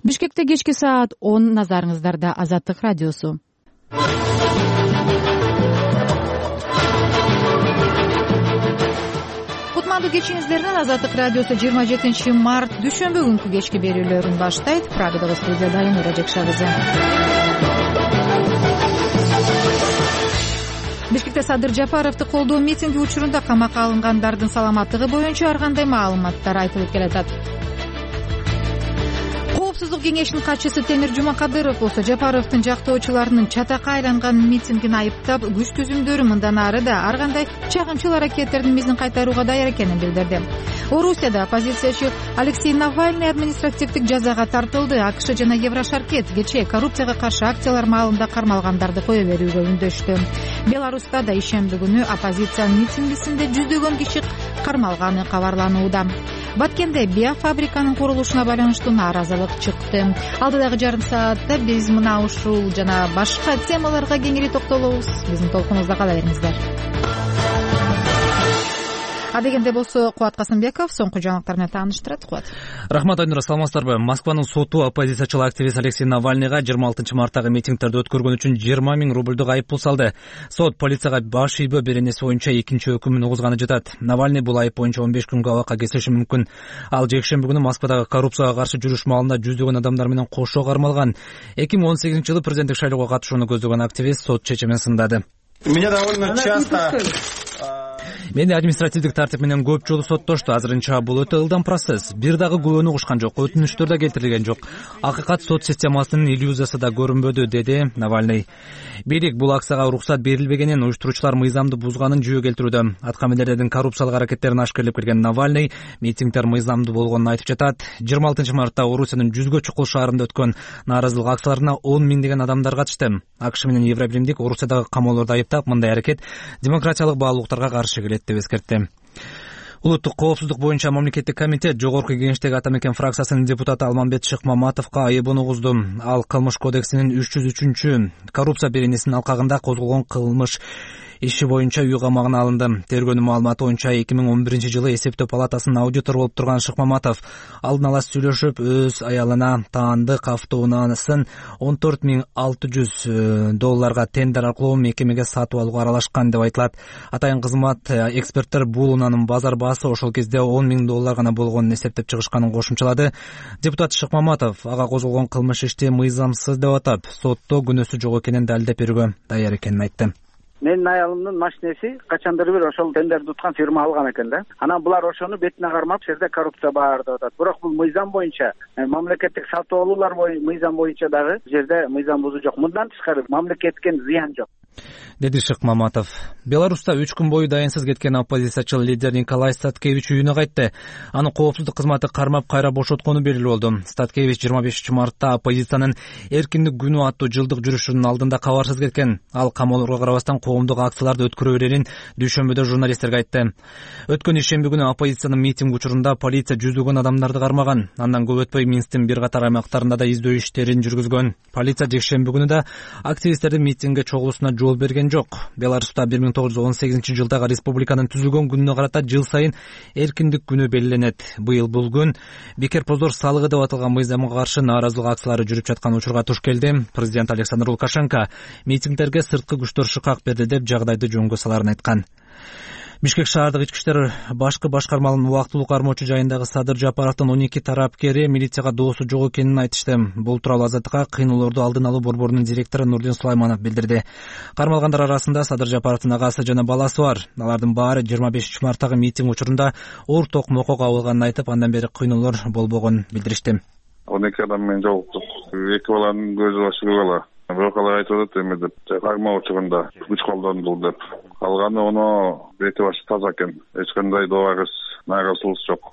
Бишкекте кечки саат 10 назарыңыздарда Азаттык радиосу. Кутмандуу кечиңиздерден Азаттык радиосу 27 март дүйшөмбү күнкү кечки берүүлөрүн баштайт. Прагадагы студияда Айнура Жекша кызы. Бишкекте Садыр Жапаровду колдоо митинги учурунда камакка алынгандардын саламаттыгы боюнча ар кандай маалыматтар айтылып келатат. Коопсуздук кеңешинин катчысы Темир Жумакадыров болсо Жапаровдун жактоочуларынын чатакка айланган митингин айыптап, күч түзүмдөрү мындан ары да ар кандай чагымчыл аракеттердин мизин кайтарууга даяр экенин билдирди. Орусияда оппозициячы Алексей Навальный административдик жазага тартылды. АКШ жана Еврошаркет кечээ коррупцияга каршы акциялар маалында кармалгандарды кое берүүгө үндөштү. Беларуста да ишемби күнү оппозициянын митингисинде жүздөгөн киши кармалганы кабарланууда. Баткенде биофабриканын курулушуна байланыштуу нааразылык чыкты. Алдыдагы жарым саатта биз мына ушул жана башка темаларга кеңири токтолобуз. Биздин толкунубузда кала бериңиздер. Адегенде болсо Кубат Касымбеков соңку жаңылыктар менен тааныштырат. Кубат. Рахмат, Айнура, саламатсыздарбы? Москванын соту оппозициячыл активист Алексей Навальныйга 26 марттагы митингтерди өткөргөн үчүн 20 000 рубльдук айып салды. Сот полицияга баш ийбөө беренеси боюнча экинчи өкүмүн угузганы жатат. Навальный бул айып боюнча 15 күнгө абакка кесилиши мүмкүн. Ал жекшемби күнү Москвадагы коррупцияга каршы жүрүш маалында жүздөгөн адамдар менен кошо кармалган. 2018-жылы президенттик шайлоого катышууну көздөгөн активист сот чечимин сындады. Меня довольно часто Мени административдик тартип менен көп жолу соттошту. Азырынча бул өтө ылдам процесс. Бир дагы күбөнү угушкан жок, өтүнүчтөр да келтирилген жок. Акыйкат сот системасынын иллюзиясы да көрүнбөдү, деди Навальный. Бийлик бул акцияга уруксат берилбегенин, уюштуруучулар мыйзамды бузганын жүйө келтирүүдө. Аткаминерлердин коррупциялык аракеттерин ашкерлеп келген Навальный митингдер мыйзамдуу болгонун айтып жатат. 26 мартта Орусиянын 100гө чукул шаарында өткөн нааразылык акцияларына 10 миңдеген адамдар катышты. АКШ менен Евробиримдик Орусиядагы камоолорду айыптап, мындай аракет демократиялык баалуулуктарга каршы келет деп эскертти. Улуттук коопсуздук боюнча мамлекеттик комитет жогорку кеңештеги ата мекен фракциясынын депутаты Алмамбет Шыкмаматовго айыбын угузду. Ал кылмыш кодексинин 303 коррупция беренесинин алкагында козголгон кылмыш иши боюнча үй камагына алынды. Тергөөнүн маалыматы боюнча 2011-жылы эсептөө палатасынын аудитору болуп турган Шыкмаматов алдын ала сүйлөшүп, өз аялына таандык автоунаасын $14,600 тендер аркылуу мекемеге сатып алууга аралашкан деп айтылат. Атайын кызмат эксперттер бул унаанын базар баасы ошол кезде $10,000 гана болгонун эсептеп чыгышканын кошумчалады. Депутат Шыкмаматов ага козголгон кылмыш ишти мыйзамсыз деп атап, сотто күнөөсү жок экенин далилдеп берүүгө даяр экенин айтты. Менин аялымдын машинеси качандыр бир ошол тендерди уткан фирма алган экен да. Анан булар ошону бетине кармап, жерде коррупция бар деп атат. Бирок бул мыйзам боюнча, мамлекеттик сатып алуулар мыйзам боюнча дагы жерде мыйзам бузуу жок. Мындан тышкары мамлекетке зыян жок, деди Шыкмаматов. Беларуста 3 күн бою дайынсыз кеткен оппозициячыл лидер Николай Статкевич үйүнө кайтты. Анын коопсуздук кызматы кармап кайра бошоткону белгилүү болду. Статкевич 25 мартта оппозициянын эркиндик күнү аттуу жылдык жүрүшүнүн алдында кабарсыз кеткен. Ал камоолорго карабастан коомдук акцияларды өткөрө берерин дүйшөмбүдө журналисттерге айтты. Өткөн ишемби күнү оппозициянын митинг учурунда полиция жүздөгөн адамдарды кармаган. Андан көп өтпөй Минсктин бир катар аймактарында да издөө иштерин жүргүзгөн. Полиция жекшемби күнү да активисттердин митингге чогулуусуна жол берген жок. Беларуста 1918-жылдагы республиканын түзүлгөн күнүнө карата жыл сайын эркиндик күнү белгиленет. Быйыл бул күн бекер позор салыгы деп аталган мыйзамга каршы нааразылык акциялары жүрүп жаткан учурга туш келди. Президент Александр Лукашенко митингдерге сырткы күчтөр шыкак берди деп жагдайды жөнгө саларын айткан. Бишкек шаардык ички иштер башкы башкармалыгынын убактылуу кармоочу жайындагы Садыр Жапаровдун 12 тарапкери милицияга доосу жок экенин айтышты. Бул тууралуу Азаттыкка кыйноолорду алдын алуу борборунун директору Нурдин Сулайманов билдирди. Кармалгандар арасында Садыр Жапаровдун агасы жана баласы бар. Алардын баары 25 марттагы митинг учурунда оор токмокко кабылганын айтып, андан бери кыйноолор болбогонун билдиришти. 12 адам менен жолуктук. 2 баланын көзү башы бала. Бирок алар айтып атат эме деп, кармоо учурунда күч колдонду деп. Калганы ону бети башы таза экен. Эч кандай добагыс, нааразылык жок,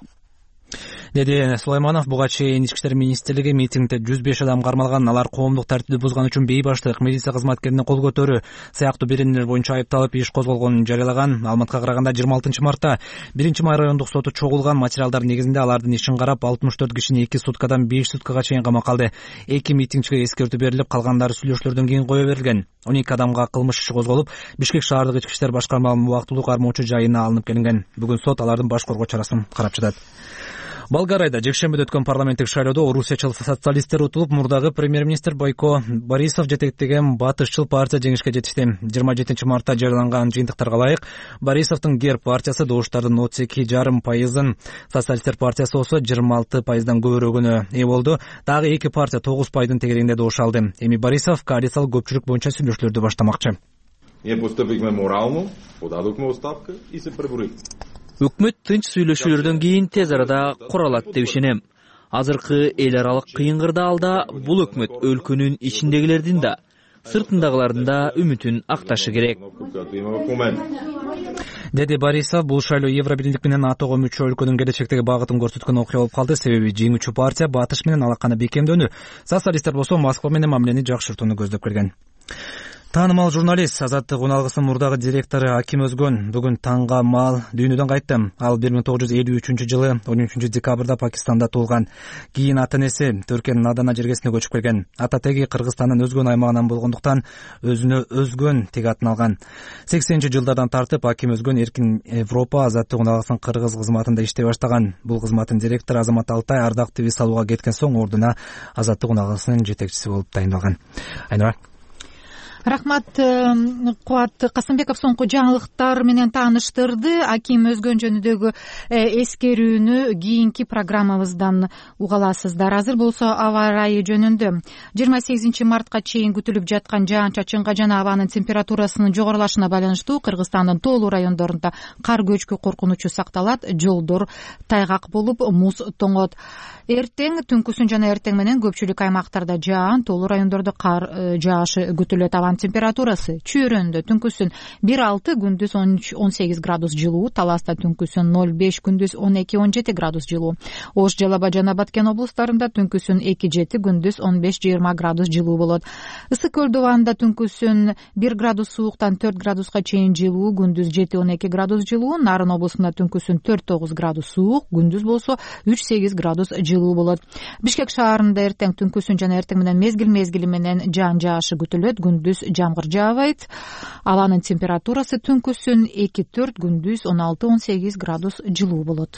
деди Сулайманов. Буга чейин Ички иштер министрлиги митингде 105 адам кармалган. Алар коомдук тартипти бузган үчүн бейбаштык, милиция кызматкерине кол көтөрүү сыяктуу беренелер боюнча айыпталып иш козголгонун жарыялаган. Маалыматка караганда 26 мартта 1-май райондук соту чогулган материалдар негизинде алардын ишин карап 64 кишини 2 суткадан 5 суткага чейин камакка алды. 2 митингчиге эскертүү берилип, калгандары сүйлөшүүлөрдөн кийин кое берилген. 12 адамга кылмыш иши козголуп, Бишкек шаардык ички иштер башкармалыгынын убактылуу кармоочу жайына алынып келинген. Бүгүн сот алардын баш коргоо чарасын карап жатат. Болгарияда жекшембиде өткөн парламенттик шайлоодо орусиячыл социалисттер утулуп, мурдагы премьер-министр Бойко Борисов жетектеген батышчыл партия жеңишке жетишти. 27 мартта жарыяланган жыйынтыктарга ылайык Борисовдун Гер партиясы добуштардын 32,5%, социалисттер партиясы болсо 26%дан көбүрөгүнө ээ болду. Дагы эки партия 9% тегерегинде добуш алды. Эми Борисов коалициялык көпчүлүк боюнча сүйлөшүүлөрдү баштамакчы. Ние поступихме морално, подадохме оставка и се преборихме. Өкмөт тынч сүйлөшүүлөрдөн кийин тез арада куралат деп ишенем. Азыркы эл аралык кыйын кырдаалда бул өкмөт өлкөнүн ичиндегилердин да, сыртындагылардын да үмүтүн акташы керек. Деди Борисов, бул шайлоо Евробирлик менен АТОго мүчө өлкөнүн келечектеги багытын көрсөткөн окуя болуп калды. Себеби жеңүүчү партия батыш менен алаканы бекемдөөнү, социалисттер болсо Москва менен мамилени жакшыртууну көздөп келген. Таанымал журналист, Азаттык уналгысынын мурдагы директору Аким Өзгөн бүгүн таңга маал дүйнөдөн кайтты. Ал 1953-жылы 13 декабрда Пакистанда туулган. Кийин ата-энеси Түркиянын Адана жергесине көчүп келген. Ата теги Кыргызстандын Өзгөн аймагынан болгондуктан өзүнө Өзгөн теги атын алган. 80-жылдардан тартып Аким Өзгөн Эркин Европа Азаттык уналгысынын кыргыз кызматында иштей баштаган. Бул кызматтын директору Азамат Алтай ардактуу виз алууга кеткен соң ордуна Азаттык уналгысынын жетекчиси болуп тайындалган. Айнура. Рахмат, Кубат Касымбеков соңку жаңылыктар менен тааныштырды. Аким Өзгөн жөнүндөгү эскерүүнү кийинки программабыздан уга аласыздар. Азыр болсо аба ырайы жөнүндө 28 мартка чейин күтүлүп жаткан жаан-чачынга жана абанын температурасынын жогорулашына байланыштуу Кыргызстандын тоолуу райондорунда кар көчкү коркунучу сакталат. Жолдор тайгак болуп, муз тоңот. Эртең, түнкүсүн жана эртең менен көпчүлүк аймактарда жаан, тоолуу райондордо кар жаашы күтүлөт. Абан температурасы Чүйрөндө түнкүсүн 1,6, күндүз 13-18 градус жылуу, Таласта түнкүсүн 0,5, күндүз 12-17 градус жылуу. Ош, Жалал Абад жана Баткен облустарында түнкүсүн 2,7, күндүз 15-20 градус жылуу болот. Ысык көл дубанында түнкүсүн 1 градус сууктан 4 градуска чейин жылуу, күндүз 7-12 градус жылуу. Нарын облусунда түнкүсүн 4-9 градус суук, күндүз болсо 3-8 градус жылуу болот. Бишкек шаарында эртең түнкүсүн жана эртең менен мезгил менен жаан жаашы күтүлөт, күндүз жамгыр жаабайт. Абанын температурасы түнкүсүн 2-4, күндүз 16-18 градус жылуу болот.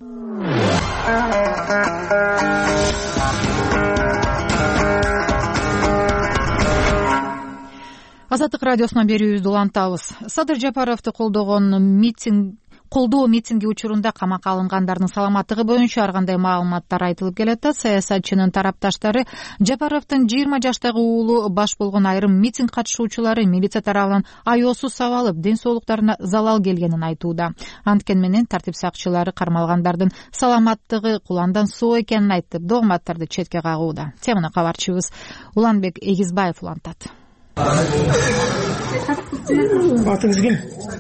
Азаттык радиосунан берүүбүздү улантабыз. Садыр Жапаровду колдоо митинги учурунда камакка алынгандардын саламаттыгы боюнча ар кандай маалыматтар айтылып келет. Саясатчынын тарапташтары Жапаровдун 20 жаштагы уулу баш болгон айрым митинг катышуучулары милиция тарабынан аеосуз сабалып, ден соолуктарына залал келгенин айтууда. Анткени менен тартип сакчылары кармалгандардын саламаттыгы куландан соо экенин айтып, догматтарды четке кагууда. Теманы кабарчыбыз Уланбек Эгизбаев улантат. Атыңыз ким?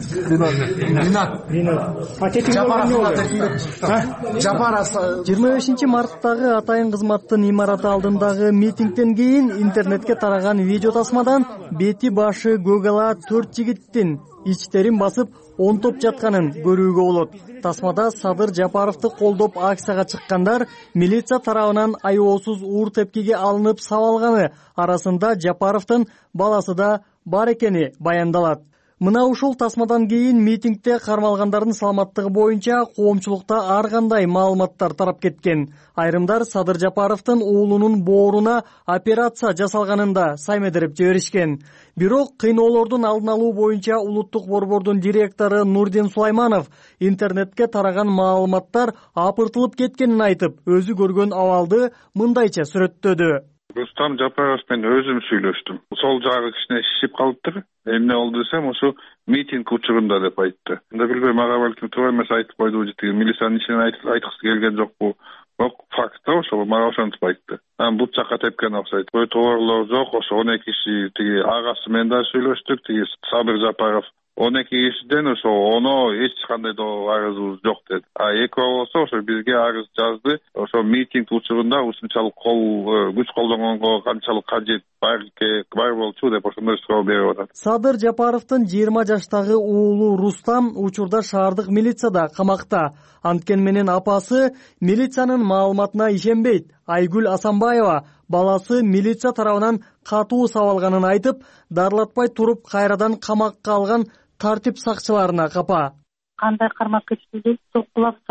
Жапаров 25 марттагы атайын кызматтын имараты алдындагы митингден кийин интернетке тараган видео тасмадан бети башы көк ала 4 жигиттин ичтерин басып онтоп жатканын көрүүгө болот. Тасмада Садыр Жапаровду колдоп акцияга чыккандар милиция тарабынан аеосуз уур тепкиге алынып сабалганы арасында Жапаровдун баласы да бар экени баяндалат. Мына ушул тасмадан кийин митингде кармалгандардын саламаттыгы боюнча коомчулукта ар кандай маалыматтар тарап кеткен. Айрымдар Садыр Жапаровдун уулунун бооруна операция жасалганын да саймедирип жиберишкен. Бирок кыйноолордун алдын алуу боюнча улуттук борбордун директору Нурдин Сулайманов интернетке тараган маалыматтар апыртылып кеткенин айтып, өзү көргөн абалды мындайча сүрөттөдү. Рустам Жапаров менен өзүм сүйлөштүм. Сол жагы кичине шишип калыптыр. Эмне болду десем, ошо митинг учурунда деп айтты. Анда билбейм, ага балким туура эмес айтып койду, жетиги милициянын ичинен айткысы келген жокпу. Бирок факт да ошо мага ошентип айтты. Бут жакка тепкен окшойт. Кой товарлор жок, ошо 12 киши, тиги агасы менен да сүйлөштүк, тиги Сабыр Жапаров 12 кишиден ошо оно эч кандай да арызыбыз жок деди. Экөө болсо ошо бизге арыз жазды. Ошо митинг учурунда ушунчалык күч колдонгонго канчалык кажет бар болчу деп ошондой суроо берип атат. Садыр Жапаровдун 20 жаштагы уулу Рустам учурда шаардык милицияда камакта. Анткени менен апасы милициянын маалыматына ишенбейт. Айгүл Асанбаева баласы милиция тарабынан катуу сабалганын айтып, дарылатпай туруп кайрадан камакка алган тартип сакчыларына капа. Кандай кармап кетти, соккулап сабап,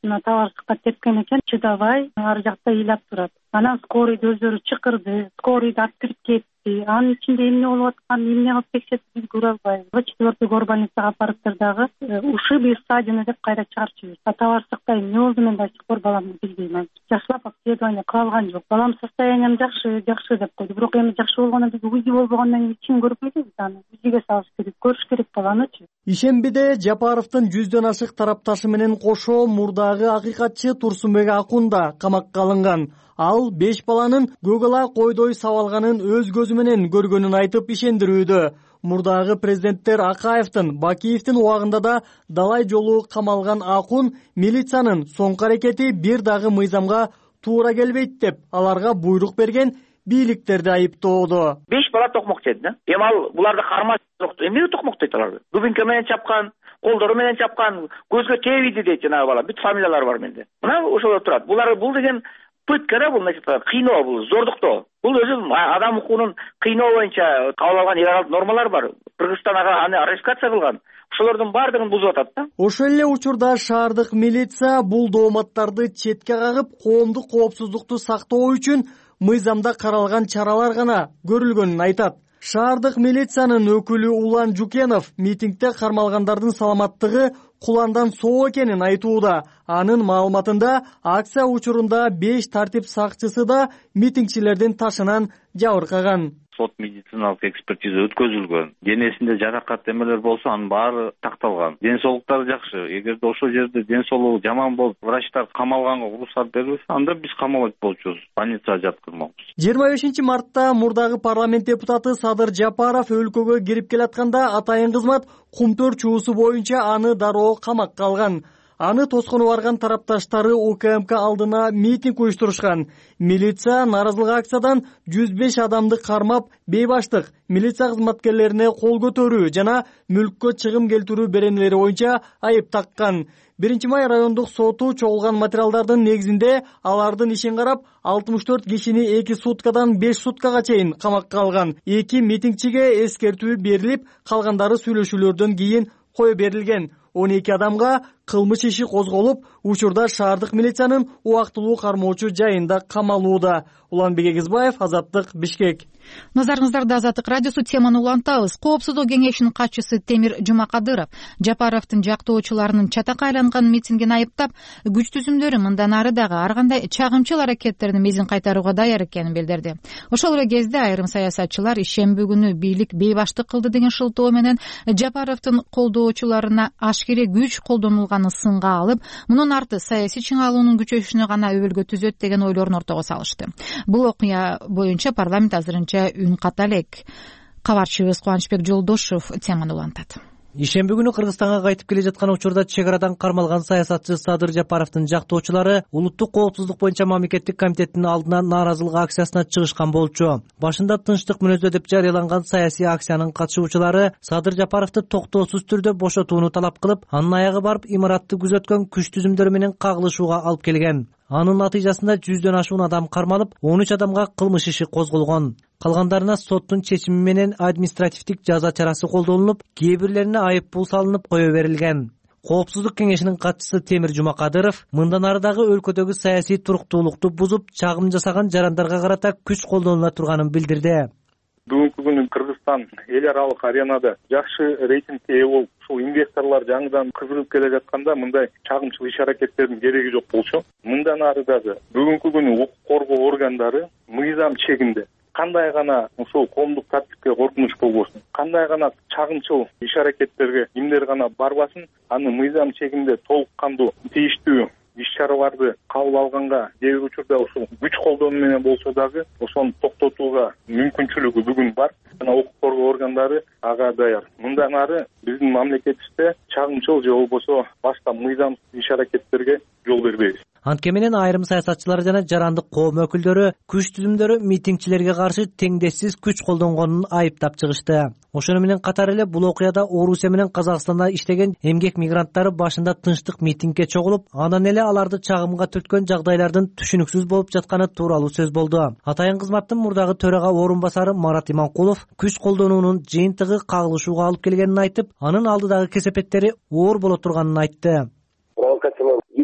машина табарсыкка тепкен экен, чыдабай ар жакта ыйлап турат. Анан скорыйды өздөрү чакырды, скорыйды алып кирип кетти. Анын ичинде эмне болуп атканын, эмне кылып текшерди, биз көрө албайбыз. 4-й горбольницага апарыптыр дагы ушибы ссадина деп кайра чыгарчыбыз. Табарсыкта эмне болду, мен да чыкыр баламды билбейм. Жакшылап обследование кылган жок. Балам состоянием жакшы деп койду. Бирок эми жакшы болгондон биз УЗИ болбогондон кийин эчин көрбөйбүз. Аны УЗИге салыш керек, көрүш керек баланычы. Ишембиде Жапаровдун 100дөн ашык тарапташы менен кошо мурдагы акыйкатчы Турсунбек Акун да камакка алынган. Ал 5 баланын Google'a койдой сабалганын өз көзү менен көргөнүн айтып ишендирүүдө. Мурдагы президенттер Акаевдин, Бакиевдин убагында да далай жолу камалган Акун милициянын соңку аракети бир дагы мыйзамга туура келбейт деп аларга буйрук берген бийликтерди айыптоодо. 5 бала токмок жedi да. Эми ал буларды кармаш жок. Эмне токмок дейт аларды? Дубинка менен чапкан, колдору менен чапкан, көзгө тийбейди дейт жанагы бала. Бүт фамилиялары бар менде. Мына ошоло турат. Бул деген пытка да, бул значит кыйноо, бул зордуктоо. Бул өзү адам укугунун кыйноо боюнча кабыл алган эл нормалар бар. Кыргызстан аны ратификация кылган. Ошолордун баардыгын бузуп атат да. Ошол эле учурда шаардык милиция бул дооматтарды четке кагып, коомдук коопсуздукту сактоо үчүн мыйзамда каралган чаралар гана көрүлгөнүн айтат. Шаардык милициянын өкүлү Улан Жукенов митингде кармалгандардын саламаттыгы куландан соо экенин айтууда. Анын маалыматында акция учурунда 5 тартип сакчысы да митингчилердин ташынан жабыркаган. Сот медициналык экспертиза өткөзүлгөн. Денесинде жаракат эмелер болсо, анын баары такталган. Ден соолуктары жакшы. Эгерде ошол жерде ден соолугу жаман болуп, врачтар камалганга уруксат берилсе, анда биз камалып болчубуз. Больницага жаткырмакпыз. 25 мартта мурдагы парламент депутаты Садыр Жапаров өлкөгө кирип келатканда атайын кызмат Кумтөр чуусу боюнча аны дароо камакка алган. Аны тоскону барган тарапташтары УКМК алдына митинг уюштурушкан. Милиция нааразылык акциядан 105 адамды кармап, бейбаштык, милиция кызматкерлерине кол көтөрүү жана мүлккө чыгым келтирүү беренелери боюнча айып таккан. 1-май райондук соту чогулган материалдардын негизинде алардын ишин карап 64 кишини 2 суткадан 5 суткага чейин камакка алган. 2 митингчиге эскертүү берилип, калгандары сүйлөшүүлөрдөн кийин кое берилген. 12 адамга кылмыш иши козголуп, учурда шаардык милициянын убактылуу кармоочу жайында камалууда. Уланбек Эгизбаев, Азаттык, Бишкек. Назарыңыздарда Азаттык радиосу, теманы улантабыз. Коопсуздук кеңешинин катчысы Темир Жумакадыров Жапаровдун жактоочуларынын чатакка айланган митингин айыптап, күч түзүмдөрү мындан ары дагы ар кандай чагымчыл аракеттердин мезин кайтарууга даяр экенин билдирди. Ошол эле кезде айрым саясатчылар ишемби күнү бийлик бейбаштык кылды деген шылтоо менен Жапаровдун колдоочуларына ашкере күч колдонулганын сынга алып, мунун арты саясий чыңалуунун күчөшүнө гана өбөлгө түзөт деген ойлорун ортого салышты. Бул окуя боюнча парламент азырынча үн ката элек. Кабарчыбыз Кубанычбек Жолдошов теманы улантат. Ишемби күнү Кыргызстанга кайтып келе жаткан учурда чек арадан кармалган саясатчы Садыр Жапаровдун жактоочулары улуттук коопсуздук боюнча мамлекеттик комитеттин алдына нааразылык акциясына чыгышкан болчу. Башында тынчтык мүнөздө деп жарыяланган саясий акциянын катышуучулары Садыр Жапаровду токтоосуз түрдө бошотууну талап кылып, анын аягы барып имаратты күзөткөн күч түзүмдөрү менен кагылышууга алып келген. Анын натыйжасында 100дөн ашуун адам кармалып, 13 адамга кылмыш иши козголгон. Калгандарына соттун чечими менен административдик жаза чарасы колдонулуп, кээ бирлерине айып пул салынып кое берилген. Коопсуздук кеңешинин катчысы Темир Жумакадыров мындан ары дагы өлкөдөгү саясий туруктуулукту бузуп, чагым жасаган жарандарга карата күч колдонула турганын билдирди. Бүгүнкү күнү Кыргызстан эл аралык аренада жакшы рейтингге ээ болуп, ушул инвесторлор жаңыдан кызыгып келе жатканда мындай чагымчыл иш аракеттердин кереги жок болчу. Мындан ары дагы бүгүнкү күнү укук коргоо органдары мыйзам чегинде кандай гана ушул коомдук тартипке коркунуч болбосун, кандай гана чагымчыл иш аракеттерге кимдер гана барбасын, аны мыйзам чегинде толук кандуу тийиштүү иш чараларды кабыл алганга, кээ бир учурда ушул күч колдонуу менен болсо дагы ошону токтотууга мүмкүнчүлүгү бүгүн бар. Жана укук коргоо органдары ага даяр. Мындан ары биздин мамлекетибизде чагымчыл же болбосо башка мыйзам иш аракеттерге жол бербейбиз. Антке менен айрым саясатчылар жана жарандык коом өкүлдөрү күч түзүмдөрү митингчилерге каршы теңдессиз күч колдонгонун айыптап чыгышты. Ошону менен катар эле бул окуяда Орусия менен Казакстанда иштеген эмгек мигранттары башында тынчтык митингге чогулуп, андан эле аларды чагымга түрткөн жагдайлардын түшүнүксүз болуп жатканы тууралуу сөз болду. Атайын кызматтын мурдагы төрага орун басары Марат Иманкулов күч колдонуунун жыйынтыгы кагылышууга алып келгенин айтып, анын алдыдагы кесепеттери оор боло турганын айтты. Провокациялар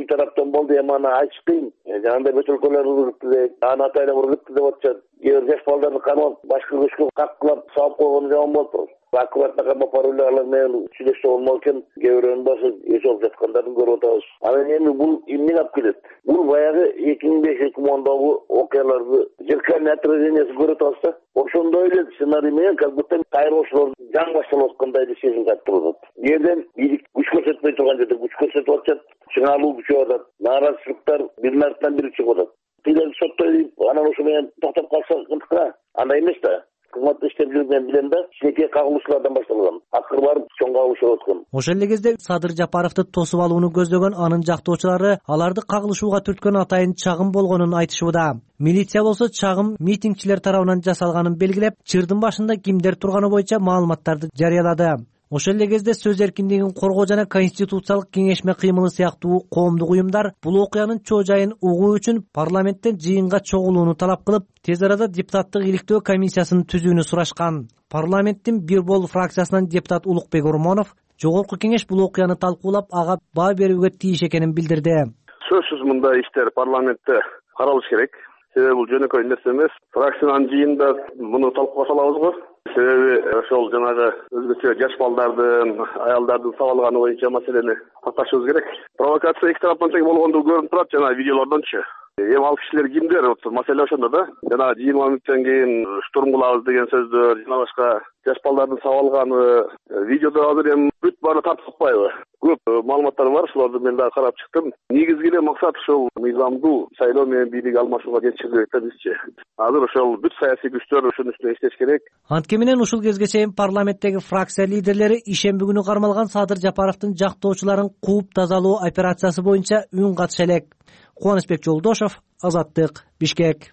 тараптан болду, эми аны айтыш кыйын. Жанагындай бөтөлкөлөр ургутту дейт, анын атайын ургутту деп атышат. Кээ бир жаш балдарды камап, башкы көчкө каккылап салып койгону жаман болуп турат. Аккуратно камап паролерлар менен сүйлөшсө болмок экен, кээ бирөөнүн башы эч болуп жаткандарын көрүп атабыз. Анан эми бул эмнеге алып келет? Бул баягы 2005-2010догу окуяларды зеркальный отражениясын көрүп атабыз да. Ошондой эле сценарий менен как будто кайрылуучулар жаңы башталып аткандай сезим кайтып турат. Жерден бийлик күч көрсөтпөй турган жерде күч көрсөтүп атышат, чыңалуу күчөп атат. Нааразычылыктар биринин артынан бири чыгып атат. Тилерди соттой дейт, анан ошо менен токтоп калса ынтыкта. Андай эмес да. Кызматта иштеп жүргөн билем да, кичинекей кагылуучулардан башталган. Акыры барып чоң кагылуучу болуп аткан. Ошол эле кезде Садыр Жапаровду тосуп алууну көздөгөн анын жактоочулары аларды кагылышууга түрткөн атайын чагым болгонун айтышууда. Милиция болсо чагым митингчилер тарабынан жасалганын белгилеп, чырдын башында кимдер турганы боюнча маалыматтарды жарыялады. Ошол эле кезде сөз эркиндигин коргоо жана конституциялык кеңешме кыймылы сыяктуу коомдук уюмдар бул окуянын чоо жайын угуу үчүн парламенттен жыйынга чогулууну талап кылып, тез арада депутаттык иликтөө комиссиясын түзүүнү сурашкан. Парламенттин бир бол фракциясынан депутат Улукбек Ормонов жогорку кеңеш бул окуяны талкуулап, ага баа берүүгө тийиш экенин билдирди. Сөзсүз мындай иштер парламентте каралыш керек. Себеби бул жөнөкөй нерсе эмес. Фракциянын жыйынында муну талкууга салабыз го. Себеби ошол жанагы өзгөчө жаш балдардын, аялдардын сабалганы боюнча маселени такташыбыз керек. Провокация эки тараптан тең болгондугу көрүнүп турат жана видеолордончу. Эми ал кишилер кимдер? Маселе ошондо да. Жана 20 мүнөттөн кийин штурм кылабыз деген сөздөр, жана башка жаш балдардын сабалганы видеодо азыр эми бүт баары тартылпайбы? Көп маалыматтар бар, шуларды мен дагы карап чыктым. Негизги эле максат ушул мыйзамдуу шайлоо менен бийлик алмашууга жетишүү керек да бизче. Азыр ошол бүт саясий күчтөр ошонун үстүнө иштеш керек. Анткени менен ушул кезге чейин парламенттеги фракция лидерлери ишемби күнү кармалган Садыр Жапаровдун жактоочуларын кууп тазалоо операциясы боюнча үн катыша элек. Кубанычбек Жолдошов, Азаттык, Бишкек.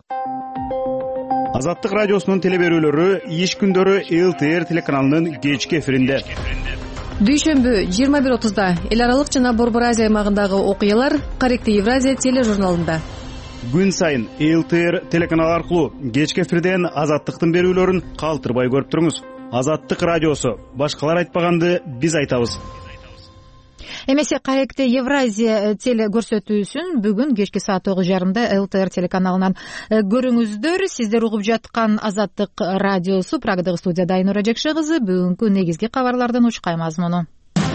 Азаттык радиосунун телеберүүлөрү иш күндөрү ЛТР телеканалынын кечки эфиринде. Дүйшөмбү 21:30да эл аралык жана Борбор Азия аймагындагы окуялар Корректив Евразия тележурналында. Күн сайын ЛТР телеканалы аркылуу кечки эфирден Азаттыктын берүүлөрүн калтырбай көрүп туруңуз. Азаттык радиосу, башкалар айтпаганды биз айтабыз. Эмесе Корректив Евразия теле көрсөтүүсүн бүгүн кечки саат 9:30 ЛТР телеканалынан көрүңүздөр. Сиздер угуп жаткан Азаттык радиосу, Прагадагы студияда Айнура Жекше кызы. Бүгүнкү негизги кабарлардын учкай мазмуну.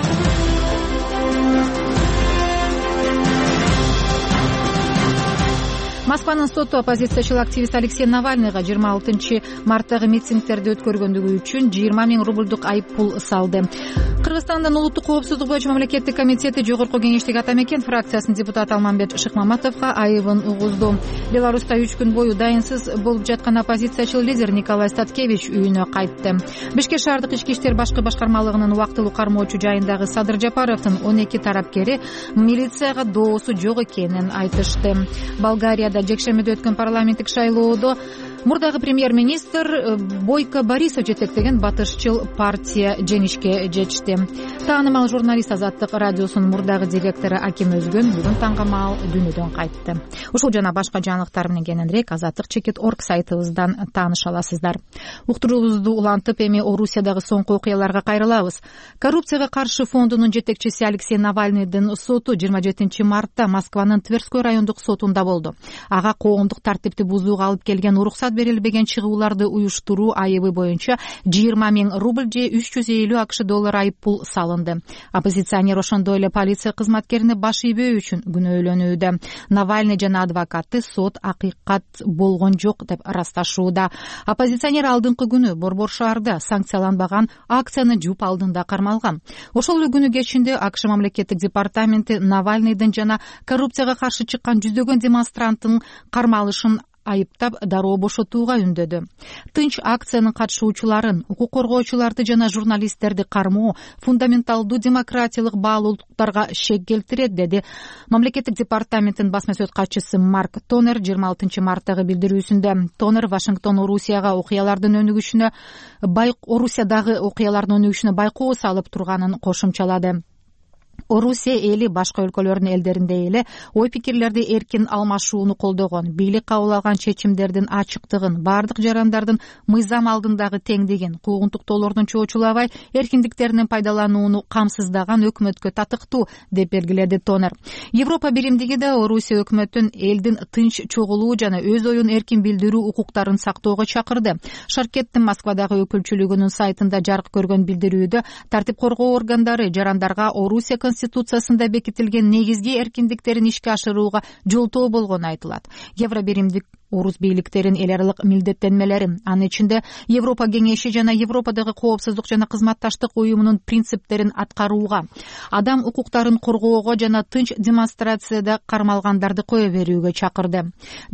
Москванын соту оппозициячыл активист Алексей Навальныйга 26-марттагы митингтерди өткөргөндүгү үчүн 20 000 рублдук айып пул салды. Кыргызстандын улуттук коопсуздук боюнча мамлекеттик комитети жогорку кеңештеги атамекен фракциясынын депутаты Алмамбет Шыкмаматовго айыбын угузду. Беларуста 3 күн бою дайынсыз болуп жаткан оппозициячыл лидер Николай Статкевич үйүнө кайтты. Бишкек шаардык ички иштер башкы башкармалыгынын убактылуу кармоочу жайындагы Садыр Жапаровдун 12 тарапкери милицияга доосу жок экенин айтышты. Болгарияда жекшембиде өткөн парламенттик шайлоодо мурдагы премьер-министр Бойко Борисов жетектеген батышчыл партия жеңишке жетишти. Таанымал журналист Азаттык радиосунун мурдагы директору Аким Өзгөн бүгүн таңгамал дүйнөдөн кайтты. Ушул жана башка жаңылыктар менен кененирээк azattik.org сайтыбыздан тааныша аласыздар. Уктуруубузду улантып, эми Орусиядагы соңку окуяларга кайрылабыз. Коррупцияга каршы фондунун жетекчиси Алексей Навальныйдын соту 27-мартта Москванын Тверской райондук сотунда болду. Ага коомдук тартипти бузууга алып келген уруксат берилбеген чыгууларды уюштуруу айыбы боюнча 20 000 рубль же $350 айып пул салынды. Оппозиционер ошондой эле полиция кызматкерине баш ийбөө үчүн күнөөлөнүүдө. Навальный жана адвокаты сот акыйкат болгон жок деп ырасташууда. Оппозиционер алдыңкы күнү Борбор шаарда санкцияланбаган акцияны жуп алдында кармалган. Ошол эле күнү кечинде АКШ мамлекеттик департаменти Навальныйдын жана коррупцияга каршы чыккан жүздөгөн демонстранттын кармалышын айыптап дароо бошотууга үндөдү. Тынч акциянын катышуучуларын, укук коргоочуларды жана журналисттерди кармоо фундаменталдуу демократиялык баалуулуктарга шек келтирет, деди мамлекеттик департаменттин басма сөз катчысы Марк Тонер 26-марттагы билдирүүсүндө. Тонер Вашингтон Орусиядагы окуялардын өнүгүшүнө байкоо салып турганын кошумчалады. Орусия эли башка өлкөлөрдүн элдериндей эле ой пикирлерди эркин алмашууну колдогон, бийлик кабыл алган чечимдердин ачыктыгын, бардык жарандардын мыйзам алдындагы теңдигин, куугунтуктоолордун чоочулабай эркиндиктеринен пайдаланууну камсыздаган өкмөткө татыктуу деп белгиледи Тонер. Европа биримдиги да Орусия өкмөтүн элдин тынч чогулуу жана өз оюн эркин билдирүү укуктарын сактоого чакырды. Шаркеттин Москвадагы өкүлчүлүгүнүн сайтында жарык көргөн билдирүүдө тартип коргоо органдары жарандарга Орусия Конституциясында бекитилген негизги эркиндиктерин ишке ашырууга жолтоо болгону айтылат. Евро биримдик орус бийликтерин эл аралык милдеттенмелери, анын ичинде Европа кеңеши жана Европадагы коопсуздук жана кызматташтык уюмунун принциптерин аткарууга, адам укуктарын коргоого жана тынч демонстрацияда кармалгандарды кое берүүгө чакырды.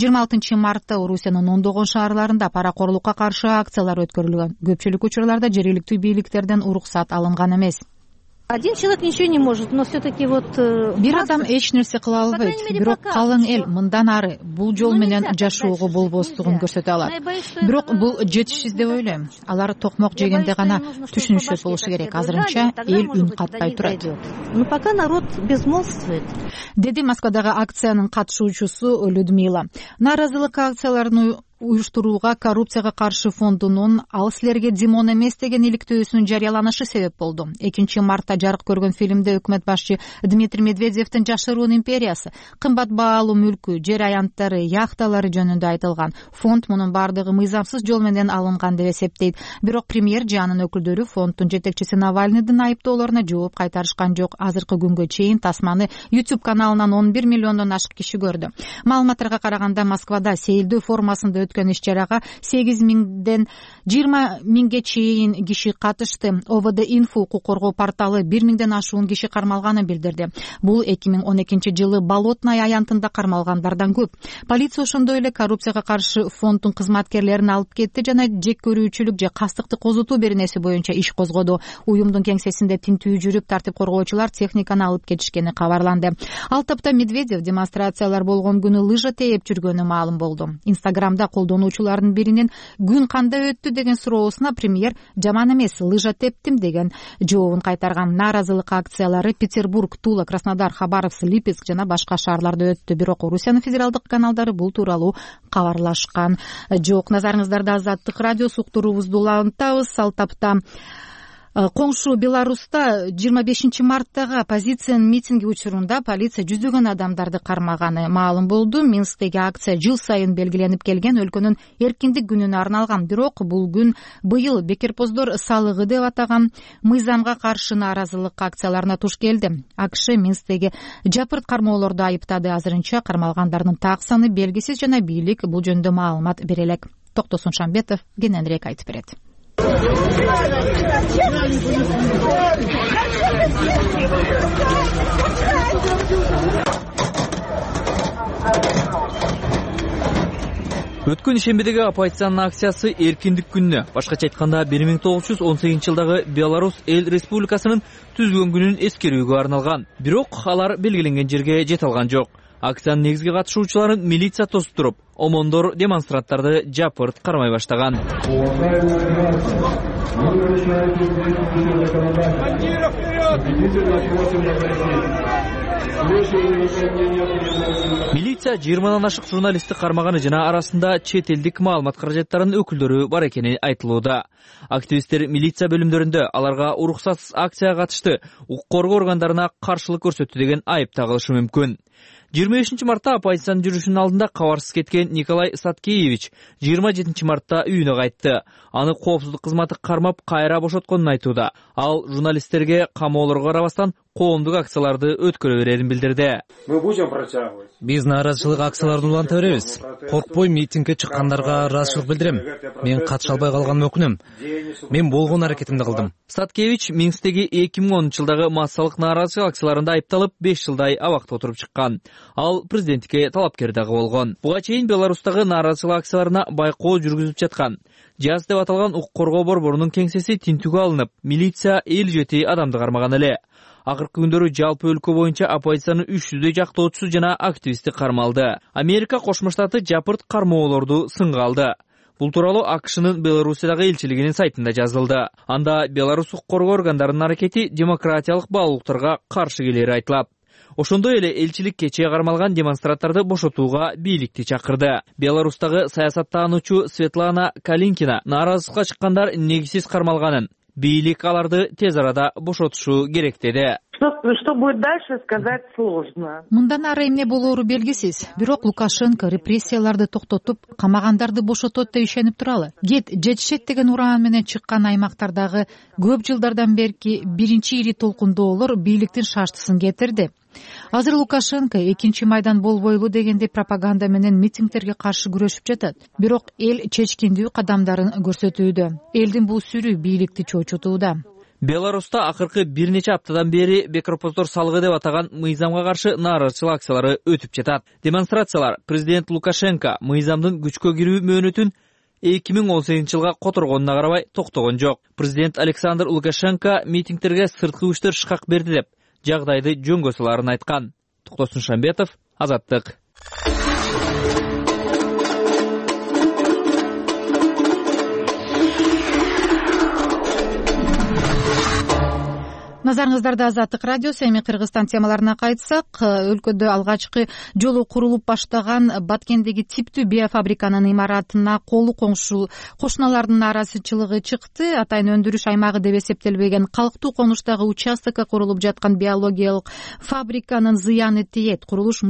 26 мартта Орусиянын ондогон шаарларында паракорлукка каршы акциялар өткөрүлгөн. Көпчүлүк учурларда жергиликтүү бийликтерден уруксат алынган эмес. Один человек ничего не может, но все-таки бир адам эч нерсе кыла албайт, бирок калың эл мындан ары бул жол менен жашоого болбостугун көрсөтө алат. Бирок бул жетишсиз деп ойлойм. Алар токмок жегенде гана түшүнүшөт болушу керек. Азырынча эл үн катпай турат. Но пока народ безмолвствует. Деди Москвадагы акциянын катышуучусу Людмила. Нааразылык акцияларын уюштурууга коррупцияга каршы фондунун ал силерге Димон эмес деген иликтөөсүнүн жарыяланышы себеп болду. 2 мартта жарык көргөн фильмде өкмөт башчы Дмитрий Медведевдин жашыруун империясы, кымбат баалуу мүлкү, жер аянттары, яхталары жөнүндө айтылган. Фонд мунун бардыгы мыйзамсыз жол менен алынган деп эсептейт. Бирок премьер жанын өкүлдөрү фонддун жетекчиси Навальныйдын айыптоолоруна жооп кайтарышкан жок. Азыркы күнгө чейин тасманы YouTube каналынан 11 миллиондон ашык киши көрдү. Маалыматтарга караганда Москвада сейилдөө формасында өткөн иш-чарага 8 миңден 20 миңге чейин киши катышты. ОВД Инфо укук коргоо порталы 1 миңден ашуун киши кармалганын билдирди. Бул 2012 жылы Болотная аянтында кармалгандардан көп. Полиция ошондой эле коррупцияга каршы фонддун кызматкерлерин алып кетти жана жек көрүүчүлүк же кастыкты козутуу беренеси боюнча иш козгоду. Уюмдун кеңсесинде тинтүү жүрүп, тартип коргоочулар техниканы алып кетишкени кабарланды. Ал тапта Медведев демонстрациялар болгон күнү лыжа тээп жүргөнү маалым болду. Инстаграмда колдонуучулардын биринин күн кандай өттү деген суроосуна премьер жаман эмес, лыжа тептим деген жообун кайтарган. Нааразылык акциялары Петербург, Тула, Краснодар, Хабаровск, Липецк жана башка шаарларда өттү. Бирок Орусиянын федералдык каналдары бул тууралуу кабарлашкан жок. Назарыңыздарда Азаттык радиосу уктуруубузду улантабыз. Ал тапта коңшу Беларуста 25 марттагы оппозициянын митинги учурунда полиция жүздөгөн адамдарды кармаганы маалым болду. Минсктеги акция жыл сайын белгиленип келген өлкөнүн эркиндик күнүнө арналган. Бирок бул күн быйыл бекерпоздор салыгы деп атаган мыйзамга каршы нааразылык акцияларына туш келди. АКШ Минсктеги жапырт кармоолорду айыптады. Азырынча кармалгандардын так саны белгисиз жана бийлик бул жөнүндө маалымат бере элек. Токтосун Шамбетов кененирээк айтып берет. Өткөн ишембидеги оппозициянын акциясы эркиндик күнүнө, башкача айтканда 1918 жылдагы Беларусь эл республикасынын түзүлгөн күнүн эскерүүгө арналган. Бирок алар белгиленген жерге жете алган жок. Акциянын негизги катышуучуларын милиция тосуп туруп, омондор демонстранттарды жапырт кармай баштаган. Милиция 20 ашык журналистти кармаганы жана арасында чет элдик маалымат каражаттарынын өкүлдөрү бар экени айтылууда. Активисттер милиция бөлүмдөрүндө аларга уруксатсыз акцияга катышты, укук коргоо органдарына каршылык көрсөттү деген айып тагылышы мүмкүн. 25 мартта оппозициянын жүрүшүнүн алдында кабарсыз кеткен Николай Саткеевич 27 мартта үйүнө кайтты. Аны коопсуздук кызматы кармап кайра бошотконун айтууда. Ал журналисттерге камоолорго карабастан коомдук акцияларды өткөрө берерин билдирди. Биз нааразычылык акцияларды уланта беребиз. Коркпой митингге чыккандарга ыраазычылык билдирем. Мен катыша албай калганыма өкүнөм. Мен болгон аракетимди кылдым. Саткевич Минсктеги 2010 жылдагы массалык нааразычылык акцияларында айыпталып 5 жылдай абакта отуруп чыккан. Ал президенттикке талапкер дагы болгон. Буга чейин Беларустагы нааразычылык акцияларына байкоо жүргүзүп жаткан. Жаз деп аталган укук коргоо борборунун кеңсеси тинтүүгө алынып, милиция 57 адамды кармаган эле. Акыркы күндөрү жалпы өлкө боюнча оппозициянын 300 жактоочусу жана активисти кармалды. Америка Кошмо Штаты жапырт кармоолорду сынга алды. Бул тууралуу АКШнын Белоруссиядагы элчилигинин сайтында жазылды. Анда Беларусь укук коргоо органдарынын аракети демократиялык баалуулуктарга каршы келери айтылат. Ошондой эле элчилик кечээ кармалган демонстранттарды бошотууга бийликти чакырды. Беларустагы саясаттануучу Светлана Калинкина нааразычылыкка чыккандар негизсиз кармалганын, бийлик аларды тез арада бошотушу керек деди. Что будет дальше, сказать сложно. Мындан ары эмне болоору белгисиз. Бирок Лукашенко репрессияларды токтотуп, камагандарды бошотот деп ишенип туралы. Кет жетишет деген ураан менен чыккан аймактардагы көп жылдардан берки биринчи ири толкундоолор бийликтин шаштысын кетирди. Азыр Лукашенко 2-майдан болбойлу дегенде пропаганда менен митингтерге каршы күрөшүп жатат. Бирок эл чечкиндүү кадамдарын көрсөтүүдө. Элдин бул сүрү бийликти чоочутууда. Беларуста акыркы бир нече аптадан бери бекропоздор салыгы деп атаган мыйзамга каршы нааразычылык акциялары өтүп жатат. Демонстрациялар президент Лукашенко мыйзамдын күчкө кирүү мөөнөтүн 2018-жылга которгонуна карабай токтогон жок. Президент Александр Лукашенко митингтерге сырткы күчтөр шкак берди деп жагдайды жөнгө саларын айткан. Токтосун Шамбетов, Азаттык. Назарыңыздарда Азаттык радиосу. Эми Кыргызстан темаларына кайтсак, өлкөдө алгачкы жолу курулуп баштаган Баткендеги типтүү биофабриканын имаратына колу кошуналардын нааразычылыгы чыкты. Атайын өндүрүш аймагы деп эсептелбеген калктуу конуштагы участокко курулуп жаткан биологиялык фабриканын зыяны тиет. Курулушта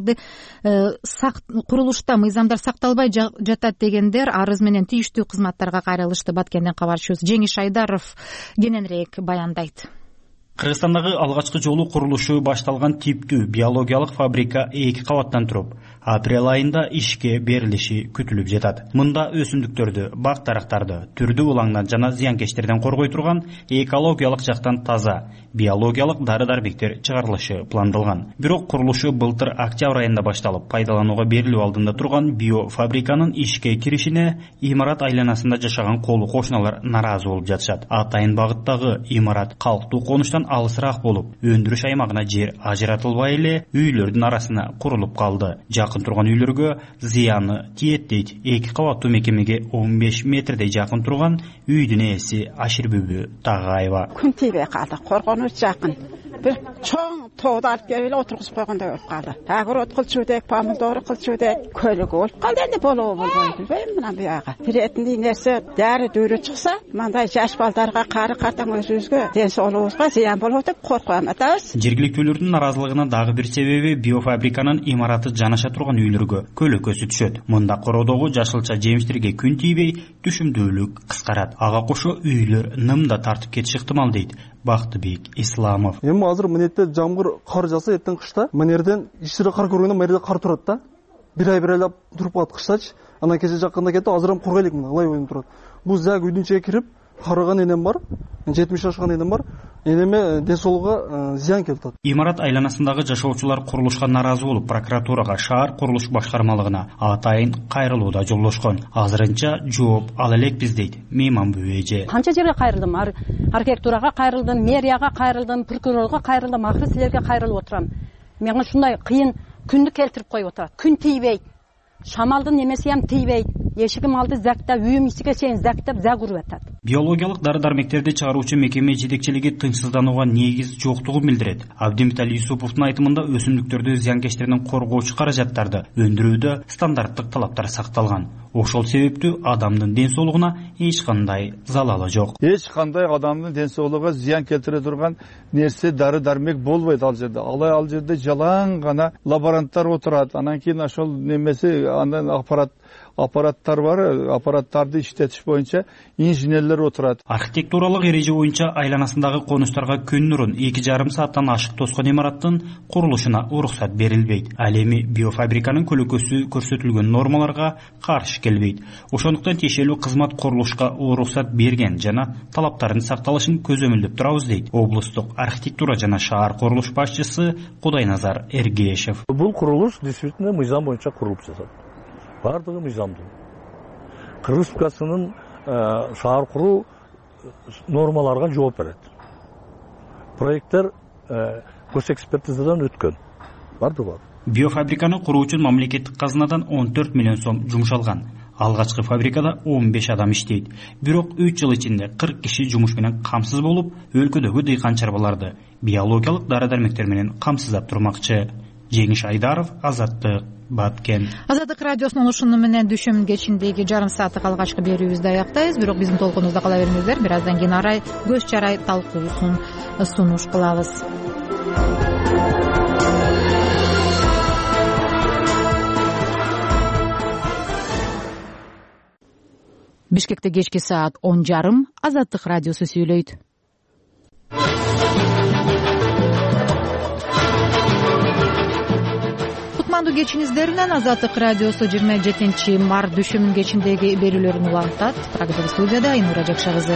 мыйзамдар сакталбай жатат дегендер арыз менен тийиштүү кызматтарга кайрылышты. Баткенден кабарчыбыз Жеңиш Айдаров кененирээк баяндайт. Кыргызстандагы алгачкы жолу курулушу башталган типтүү биологиялык фабрика 2 кабаттан туруп, апрель айында ишке берилиши күтүлүп жатат. Мында өсүмдүктөрдү, бак дарактарды түрдүү улаңдан жана зыянкечтерден коргой турган экологиялык жактан таза биологиялык дары-дармектер чыгарылышы пландалган. Бирок курулушу былтыр октябрь айында башталып, пайдаланууга берилүү алдында турган биофабриканын ишке киришине имарат айланасында жашаган колу кошуналар нааразы болуп жатышат. Атайын багыттагы имарат калктуу конуштан алысыраак болуп, өндүрүш аймагына жер ажыратылбай эле үйлөрдүн арасына курулуп калды. Жакын турган үйлөргө зыяны тиет дейт. 2 кабаттуу мекемеге 15 метрдей жакын турган үйдүн ээси Аширбүбү Тагайева. Күн тийбей калды, коргонуч жакын. Бир чоң тоодо алып келип эле отургузуп койгондой болуп калды. Огород кылчуудек, помидор кылчуудек, көлөгү болуп калды. Энди болобу болбойбу билбейм мына бuyага. Биретиндей нерсе дары дүүрү чыкса, мындай жаш балдарга, кары картаң өзүбүзгө, ден соолугубузга зыян болот деп коркуп атабыз. Жергиликтүүлөрдүн наразылыгына дагы бир себеби биофабриканын имараты жанаша турган үйлөргө көлөкөсү түшөт. Мында короодогу жашылча жемиштерге күн тийбей түшүмдүүлүк кыскарат. Ага кошо үйлөр нымда тартып кетиши ыктымал дейт Бактыбек Исламов. Эми азыр мынетте жамгыр кар жаса, эртең кышта мынерден ишчире кар көргөндөн мынерде кар турат да. Бир айлап туруп калат кыштачы. Анан кече жакканда кетип, азыр эми кургайлык мына, ылай ойнуп турат. Бул зак үйдүн ичине кирип, карыган энем бар, 70 жашкан энем бар. Энеме ден соолугуга зыян келтирет. Имарат айланасындагы жашоочулар курулушка нааразы болуп, прокуратурага, шаар курулуш башкармалыгына атайын кайрылууда жолдошкон. Азырынча жооп ала элекпиз дейт Мейманбү эже. Канча жерге кайрылдым? Архитектурага кайрылдым, мэрияга кайрылдым, прокурорго кайрылдым, акыры силерге кайрылып отурам. Мага ушундай кыйын күндү келтирип коюп отурат. Күн тийбейт. Шамалдын немеси ham тийбейт. Эшигим алды закта, үйүм ичиге чейин зактап, зак уруп атат. Биологиялык дары-дармектерди чыгаруучу мекеме жетекчилиги тынчсызданууга негиз жоктугун билдирет. Абдимитали Юсуповдун айтымында өсүмдүктөрдү зыянкечтерден коргоочу каражаттарды өндүрүүдө стандарттык талаптар сакталган. Ошол себептүү адамдын ден соолугуна эч кандай залалы жок. Эч кандай адамдын ден соолугуна зыян келтире турган нерсе дары-дармек болбойт ал жерде. Ал жерде жалаң гана лаборанттар отурат. Анан кийин ошол немеси андан аппараттар бар, аппараттарды иштетиш боюнча инженерлер отурат. Архитектуралык эреже боюнча айланасындагы конуштарга күн нурун 2,5 сааттан ашык тоскон имараттын курулушуна уруксат берилбейт. Ал эми биофабриканын көлөкөсү көрсөтүлгөн нормаларга каршы келбейт. Ошондуктан тиешелүү кызмат курулушка уруксат берген жана талаптардын сакталышын көзөмөлдөп турабыз дейт облустук архитектура жана шаар курулуш башчысы Кудайназар Эргешев. Бул курулуш действительно мыйзам боюнча курулуп жатат. Бардыгы мыйзамдуу. Кыргыз Республикасынын шаар куруу нормаларга жооп берет. Проекттер госэкспертизадан өткөн. Бардыгы бар. Биофабриканы куруу үчүн мамлекеттик казынадан 14 миллион сом жумшалган. алгачкы фабрикада 15 адам иштейт. Бирок 3 жыл ичинде 40 киши жумуш менен камсыз болуп, өлкөдөгү дыйкан чарбаларды биологиялык дары-дармектер менен камсыздап турмакчы. Жеңиш Айдаров, Азаттык, Баткен. Азаттык радиосунун ушуну менен дүйшөмүн кечиндеги жарым сааттык алгачкы берүүбүздү аяктайбыз. Бирок биздин толкунубузда кала бериңиздер. Бир аздан кийин арай көз чарай талкуусун сунуш кылабыз. Бишкекте кечки саат 10:30 Азаттык радиосу сүйлөйт. Кутмандуу кечиңиздер менен Азаттык радиосу 27 март дүйшөмүн кечиндеги берүүлөрүн улантат. Программа студияда Айнура Жакша кызы.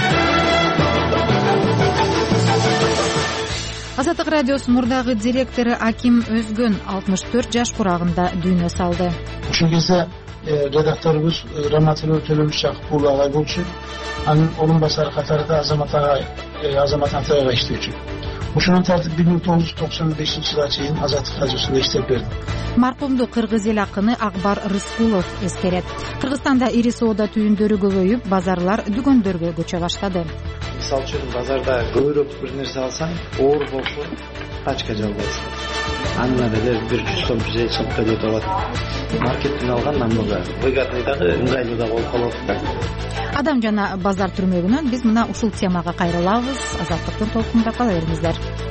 Азаттык радиосунун мурдагы директору Аким Өзгөн 64 жаш курагында дүйнө салды. Ушул кезде редакторубуз Раматылуу Төлөбүш Жакып уулу агай болчу. Анын орун басары катарында Азамат Атайга иштечү. Ошондон тартып 1995-жылга чейин Азаттык радиосунда иштеп бердим. Маркумду кыргыз эл акыны Акбар Рыскулов эскерет. Кыргызстанда ири соода түйүндөрү көбөйүп, базарлар дүкөндөргө көчө баштады. Мисалы үчүн базарда көбүрөөк бир нерсе алсаң, оор болсо пачка жалбайсың. Андан эле 100 сом 150 сомго деп алат. Маркеттен алган намыгы выгодныйдагы ыңгайлуу да болуп калат да. Адам жана базар түрмөгүнөн биз мына ушул темага кайрылабыз. Азаттыктын толкунунда кала бериңиздер.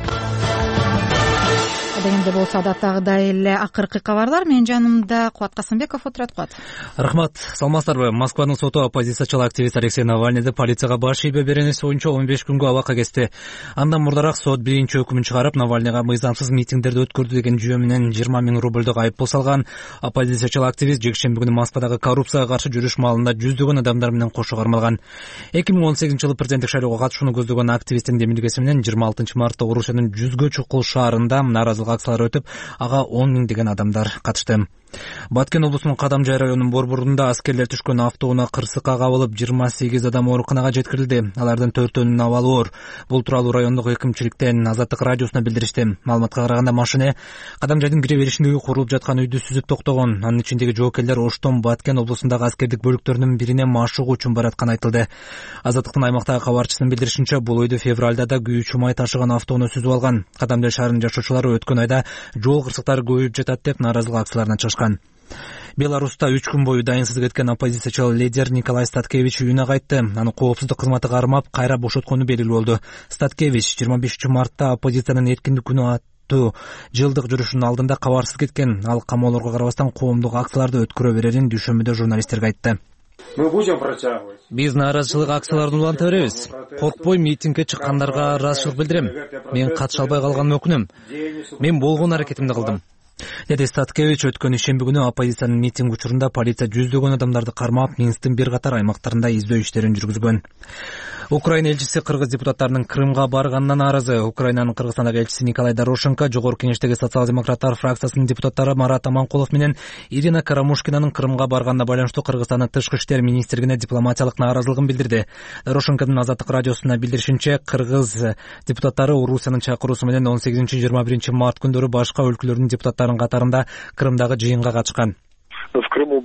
Дегенде болсо адаттагыдай эле акыркы кабарлар. Менин жанымда Кубат Касымбеков отурат. Кубат. Рахмат. Саламатсыздарбы? Москванын соту оппозициячыл активист Алексей Навальныйды полицияга баш ийбе беренеси боюнча 15 күнгө абакка кести. Андан мурдараак сот биринчи өкүмүн чыгарып, Навальныйга мыйзамсыз митингдерди өткөрдү деген жүйө менен 20 000 рубльдук айыппул салган. Оппозициячыл активист жекшемби күнү Москвадагы коррупцияга каршы жүрүш маалында жүздөгөн адамдар менен кошо кармалган. 2018-жылы президенттик шайлоого катышууну көздөгөн активисттин демилгеси менен 26 мартта Орусиянын 100гө чукул шаарында нааразылык акциялар өтүп, ага 10 000 деген адамдар катышты. Баткен облусунун Кадамжай районунун борборунда аскерлер түшкөн автоунаа кырсыкка кабылып 28 адам ооруканага жеткирилди. Алардын 4-өнүн абалы оор. Бул тууралуу райондук өкүмчүлүктөн Азаттык радиосуна билдиришти. Маалыматка караганда машина Кадамжайдын кире беришиндеги курулуп жаткан үйдү сүзүп токтогон. Анын ичиндеги жоокерлер Оштон Баткен облусундагы аскердик бөлүктөрүнүн бирине машыгуу үчүн баратканы айтылды. Азаттыктын аймактагы кабарчысынын билдиришинче, бул үйдү февралда да күйүүчү май ташыган автоунаа сүзүп алган. Кадамжай шаарынын жашоочулары өткөн айда жол кырсыктары көбөйүп жатат деп нааразылык акцияларына чыгышкан. Беларуста 3 күн бою дайынсыз кеткен оппозициячыл лидер Николай Статкевич үйүнө кайтты. Аны коопсуздук кызматы кармап, кайра бошоткону белгилүү болду. Статкевич 25 мартта оппозициянын эркиндик күнү аттуу жылдык жүрүшүнүн алдында кабарсыз кеткен. Ал камоолорго карабастан коомдук акцияларды өткөрө берерин дүйшөмбүдө журналисттерге айтты. Мы будем протягивать. Биз нааразычылык акцияларын уланта беребиз. Коркпой митингге чыккандарга ыраазычылык билдирем. Мен катыша албай калганына өкүнөм. Мен болгон аракетимди кылдым. Деди Статкевич. Өткөн ишемби күнү оппозициянын митинг учурунда полиция жүздөгөн адамдарды кармап, Минсктин бир катар аймактарында издөө иштерин жүргүзгөн. Украина элчиси кыргыз депутаттарынын Крымга барганынан нааразы. Украинанын Кыргызстандагы элчиси Николай Дорошенко Жогорку Кеңештеги социал-демократтар фракциясынын депутаттары Марат Аманкулов менен Ирина Карамушкинанын Крымга барганына байланыштуу Кыргызстандын тышкы иштер министрлигине дипломатиялык нааразылыгын билдирди. Дорошенконун Азаттык радиосуна билдиришинче, кыргыз депутаттары Орусиянын чакыруусу менен 18-21 март күндөрү башка өлкөлөрдүн депутаттарынын катарында Крымдагы жыйынга катышкан. В Крыму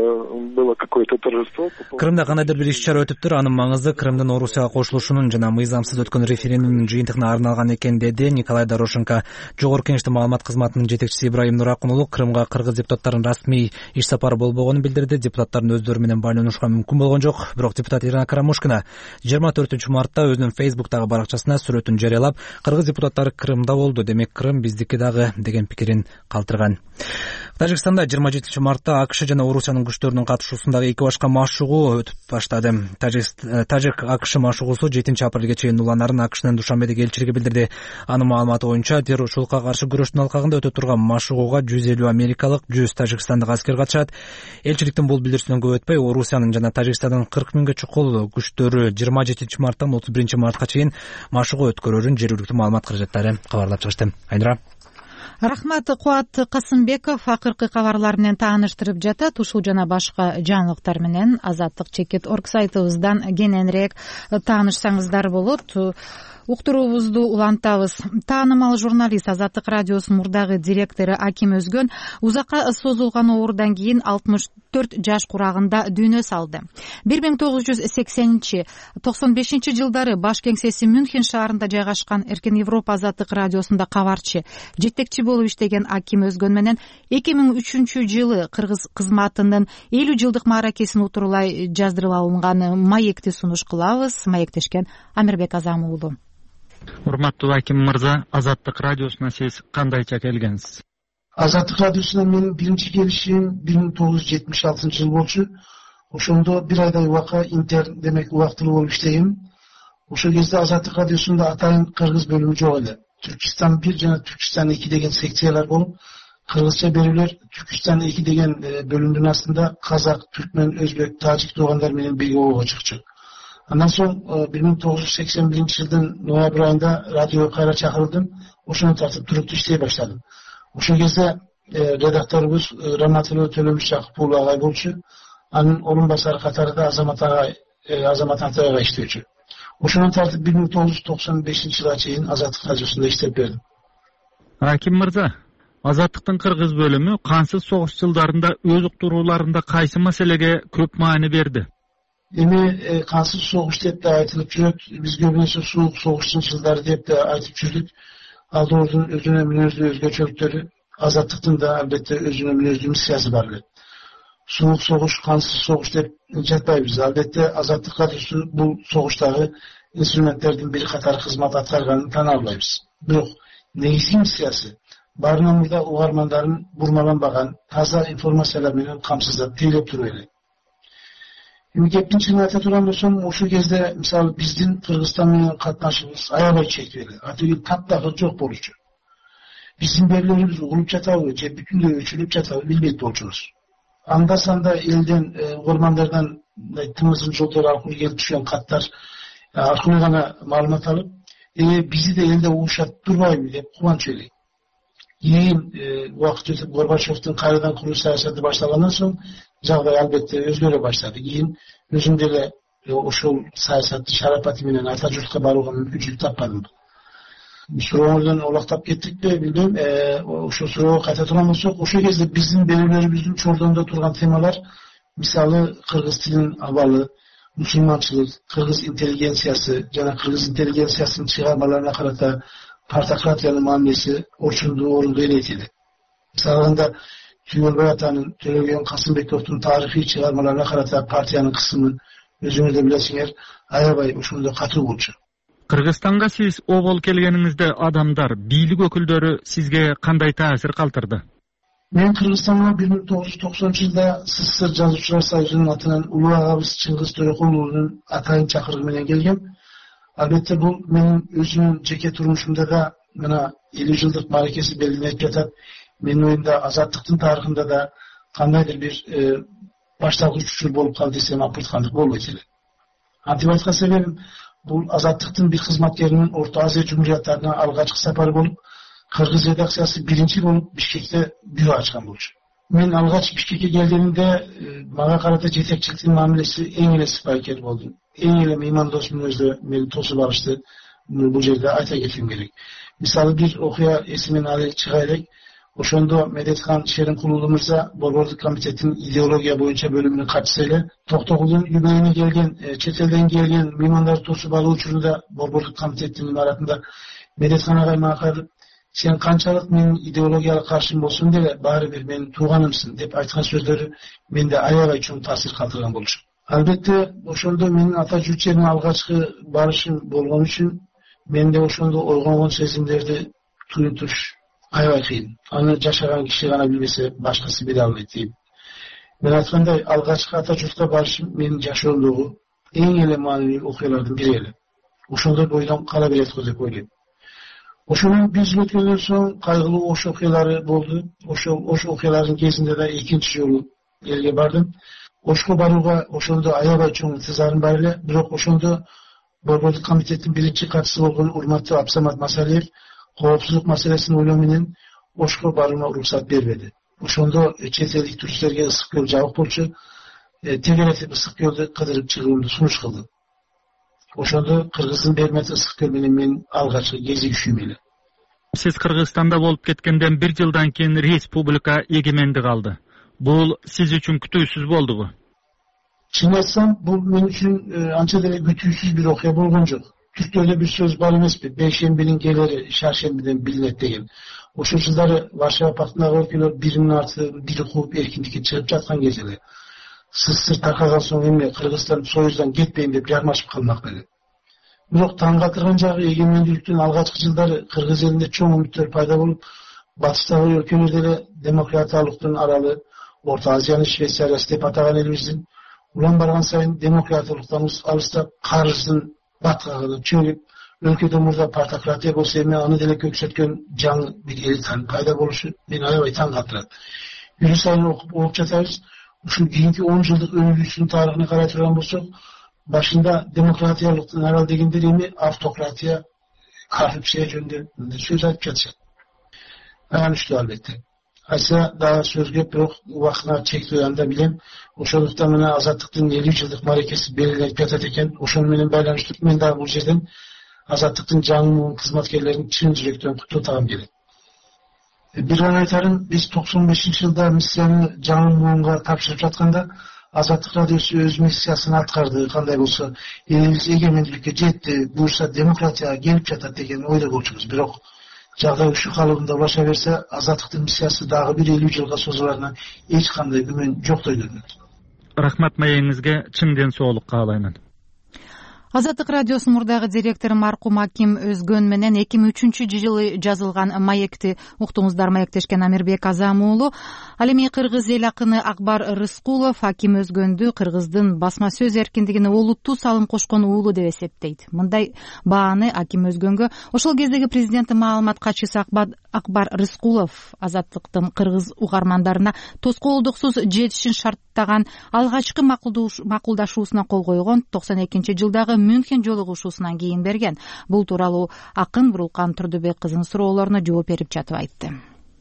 было какое-то торжество. Крымда кандайдыр бир иш-чара өтүптүр. Анын маңызы Крымдын Орусияга кошулушунун жана мыйзамсыз өткөн референдумдун жыйынтыгына арналган экен, деди Николай Дорошенко. Жогорку Кеңештин маалымат кызматынын жетекчиси Ибраим Нуракун уулу Крымга кыргыз депутаттарынын расмий иш сапары болбогонун билдирди. Депутаттардын өздөрү менен байланышууга мүмкүн болгон жок. Бирок депутат Ирина Карамушкина 24 мартта өзүнүн Фейсбуктагы баракчасына сүрөтүн жарыялап, кыргыз депутаттары Крымда болду, демек Крым биздики дагы деген пикирин калтырган. Тажикстанда 27 мартта АКШ жана Орусиянын күчтөрүнүн катышуусундагы эки башка машыгуу өтүп баштады. Тажик АКШ машыгуусу 7 апрелге чейин уланарын АКШнын Душанбедеги элчилиги билдирди. Анын маалыматы боюнча, террорчулукка каршы күрөштүн алкагында өтө турган машыгууга 150 америкалык, 100 тажикстандык аскер катышат. Элчиликтин бул билдирүүсүнөн көп өтпөй, Орусиянын жана Тажикстандын 40 000ге чукул күчтөрү 27 марттан 31 мартка чейин машыгуу өткөрөрүн жергиликтүү маалымат каражаттары кабарлап чыгышты. Айнура. Рахмат. Кубат Касымбеков акыркы кабарлар менен тааныштырып жатат. Ушул жана башка жаңылыктар менен Азаттык Чекит орг сайтыбыздан кененирээк таанышсаңыздар болот. уктуруубузду улантабыз. Таанымал журналист Азаттык радиосунун мурдагы директору Аким Өзгөн узакка созулган оорудан кийин 64 жаш курагында дүйнө салды. 1980-95 жылдары баш кеңсеси Мюнхен шаарында жайгашкан Эркен Европа Азаттык радиосунда кабарчы, жетекчи болуп иштеген Аким Өзгөн менен 2003 жылы кыргыз кызматынын 50 жылдык мааракесин утурлай жаздырып алынган маекти сунуш кылабыз. Маектешкен Амирбек Азамуулу. Урматтуу Аким мырза, Азаттык радиосуна сиз кандайча келгенсиз? Азаттык радиосуна менин биринчи келишим 1976 жыл болчу. Ошондо бир айдай убакка интерн демек убактылуу болуп иштегем. Ошол кезде Азаттык радиосунда атайын кыргыз бөлүмү жок эле. Түркистан 1 жана Түркистан 2 деген секциялар болуп, кыргызча берүүлөр Түркистан 2 деген бөлүмдүн астында казак, түркмен, өзбек, тажик туугандар менен бирге болго чыкчу. Андан соң 1981 жылдын ноябрь айында радиого кайра чакырылдым. Ошону тартып туруктуу иштей баштадым. Ошол кезде редакторубуз Раматылуу Төлөмүшаков уулу агай болчу. Анын орун басары катарында Азамат Атайга иштөөчү. Ошону тартып 1995 жылга чейин Азаттык радиосунда иштеп бердим. Аким мырза, Азаттыктын кыргыз бөлүмү кансыз согуш жылдарында өз уктурууларында кайсы маселеге көп маани берди? Эми кансыз согуш деп да айтылып жүрөт. Биз көбүнесе суук согуштун жылдары деп да айтып жүрдүк. Ал доордун өзүнө мүнөздүү өзгөчөлүктөрү, Азаттыктын да албетте өзүнө мүнөздүү миссиясы бар эле. Суук согуш, кансыз согуш деп жатпайбыз. Албетте Азаттык радиосу бул согуштагы инструменттердин бир катары кызмат аткарганын таанабайбыз. Бирок негизги миссиясы баарынан мурда угармандарын бурмаланбаган таза информациялар менен камсыздап тейлеп туруп эле. Эми кептин чынын айта турган болсом, ошол кезде мисалы биздин Кыргызстан менен катнашыбыз аябай чектүү эле. Атыгы таптагы жок болчу. Биздин берүүлөрүбүз угулуп жатабы же бүтүндөй өчүрүлүп жатабы билбейт болчубуз. Анда санда элден угармандардан тымыздын жолдору аркылуу келип түшкөн каттар аркылуу гана маалымат алып, бизи да элде угушат турбайбы деп кубанч элек. Кийин убакыт өтүп Горбачевдин кайрадан куруу саясаты башталгандан соң жагдай албетте өзгөрө баштады. Кийин өзүм деле ошол саясатты шарапаты менен ата журтка барууга мүмкүнчүлүк таппадым. Сурооңордон олактап кеттикпи билбейм. Ошол суроого кайта турган болсок, ошол кезде биздин берүүлөрүбүздүн чордонунда турган темалар мисалы кыргыз тилинин абалы, мусулманчылык, кыргыз интеллигенциясы жана кыргыз интеллигенциясынын чыгармаларына карата партократиянын мамилеси орчундуу орунду ээлейт эле. Мисалы анда Түйгөнбай атанын, Төлөгөн Касымбековдун тарыхый чыгармаларына карата партиянын кысымын өзүңүз да билесиңер, аябай ошондой катуу болчу. Кыргызстанга сиз обол келгениңизде адамдар, бийлик өкүлдөрү сизге кандай таасир калтырды? Мен Кыргызстанга 1990 жылда СССР жазуучулар союзунун атынан улуу агабыз Чыңгыз Төрөкулуунун атайын чакырыгы менен келгем. Албетте бул менин өзүмдүн жеке турмушумда да мына 50 жылдык мааракеси белгиленип жатат. Менин оюмда Азаттыктын тарыхында да кандайдыр бир башталгыч учур болуп калды десем апырткандык болбойт эле. Антип айткан себебим бул Азаттыктын бир кызматкеринин Орто Азия жумурияттарына алгачкы сапары болуп, кыргыз редакциясы биринчи болуп Бишкекте бюро ачкан болчу. Мен алгач Бишкекке келгенимде мага карата жетекчиликтин мамилеси эң эле сыпайкер болду. Эң эле меймандос мүнөздө мени тосуп алышты. Бул жерде айта кетким керек. Мисалы бир окуя эсимен алы чыга элек. Ошондо Медетхан Шеринкулуу мырза Борбордук комитеттин идеология боюнча бөлүмүнүн катчысы эле. Токтогулдун юбилейине келген, чет элден келген меймандарды тосуп алуу учурунда Борбордук комитеттин имаратында Медетхан агай мага кайрылып, сен канчалык менин идеологиялык каршым болсоң деле баары бир менин тууганымсың деп айткан сөздөрү менде аябай чоң таасир калтырган болчу. Албетте ошондо менин ата журт жерине алгачкы барышым болгон үчүн менде ошондо ойгонгон сезимдерди туюнтуш аябай кыйын. Аны жашаган киши гана билбесе башкасы биле албайт дейм. Мен айткандай алгачкы ата журтка барышым менин жашоомдогу эң эле маанилүү окуялардын бири эле. Ошондой бойдон кала берет го деп ойлойм. Ошонун бир жыл өткөндөн соң кайгылуу Ош окуялары болду. Ошол Ош окуяларынын кезинде да экинчи жолу элге бардым. Ошко барууга ошондо аябай чоң интизарым бар эле, бирок ошондо Борбордук комитеттин биринчи катчысы болгон урматтуу Абсамат Масалиев коопсуздук маселесин ойлоо менен Ошко барууга уруксат бербеди. Ошондо чет элдик туристтерге ысык көл жабык болчу. Тегеретип ысык көлдү кыдырып чыгуумду сунуш кылды. ошондо Кыргыздын Бермет ысык көл менен мен алгачкы кезигишүүм эле. Сиз Кыргызстанда болуп кеткенден 1 жылдан кийин республика эгемендик алды. Бул сиз үчүн күтүүсүз болдубу? Чын айтсам, бул мен үчүн анча деле күтүүсүз бир окуя болгон жок. Түркүлөрдө бир сөз бар эмеспи, бейшембинин келери шаршембиден билинет деген. Ошол жылдары Варшава пактындагы өлкөлөр биринин артынан бири кууп эркиндикке чыгып жаткан кезде эле СССР таркаган соң эми Кыргызстан Союздан кетпейм деп жармашып калмак беле. Бирок таң калтырган жагы эгемендүүлүктүн алгачкы жылдары Кыргыз элинде чоң үмүттөр пайда болуп, батыштагы өлкөлөр деле демократиялыктын аралы, Орто Азияны Швейцариясы деп атаган элибиздин улам барган сайын демократиялыктан алыстап, карыздын баткагына чөгүп, өлкөдө мурда партократия болсо эми аны деле көксөткөн жаңы бир элитанын пайда болушу мени аябай таң калтырат. Күн сайын окуп жатабыз. Ушул кийинки 10 жылдык өмүрүбүздүн тарыхына карай турган болсок, башында демократиялыктын арал дегендер эми автократия, коррупция жөнүндө сөз айтып жатышат. Аянычтуу албетте. Айтса дагы сөзгө бирок убактына чектөө анда билем. Ошондуктан мына Азаттыктын 50 жылдык маракеси белгиленип жатат экен. Ошону менен байланыштуу мен дагы бул жерден Азаттыктын жаңы кызматкерлерин чын жүрөктөн куттуктагым келет. Бир гана айтарым, биз 95-жылда миссияны жаңы муунга тапшырып жатканда Азаттык радиосу өз миссиясын аткарды, кандай болсо элибиз эгемендүүлүккө жетти, буюрса демократияга келип жатат деген ойдо болчубуз. Бирок жагдай ушул калыбында улаша берсе, Азаттыктын миссиясы дагы бир 50 жылга созуларына эч кандай күмөн жоктой көрүнөт. Рахмат маегиңизге чын ден соолук каалаймын. Азаттык радиосунун мурдагы директору маркум Аким Өзгөн менен 2003-жылы жазылган маекти уктуңуздар. Маектешкен Амирбек Азам уулу. Ал эми кыргыз эл акыны Акбар Рыскулов Аким Өзгөндү Кыргыздын басма сөз эркиндигине олуттуу салым кошкон уулу деп эсептейт. Мындай бааны Аким Өзгөнгө ошол кездеги президенттин маалымат катчысы Акбар Рыскулов Азаттыктын кыргыз угармандарына тоскоолдуксуз жетишин шарттаган алгачкы макулдашуусуна кол койгон 92-жылдагы Мюнхен жолугушуусунан кийин берген. Бул тууралуу акын Бурулкан Турдубек кызынын суроолоруна жооп берип жатып айтты.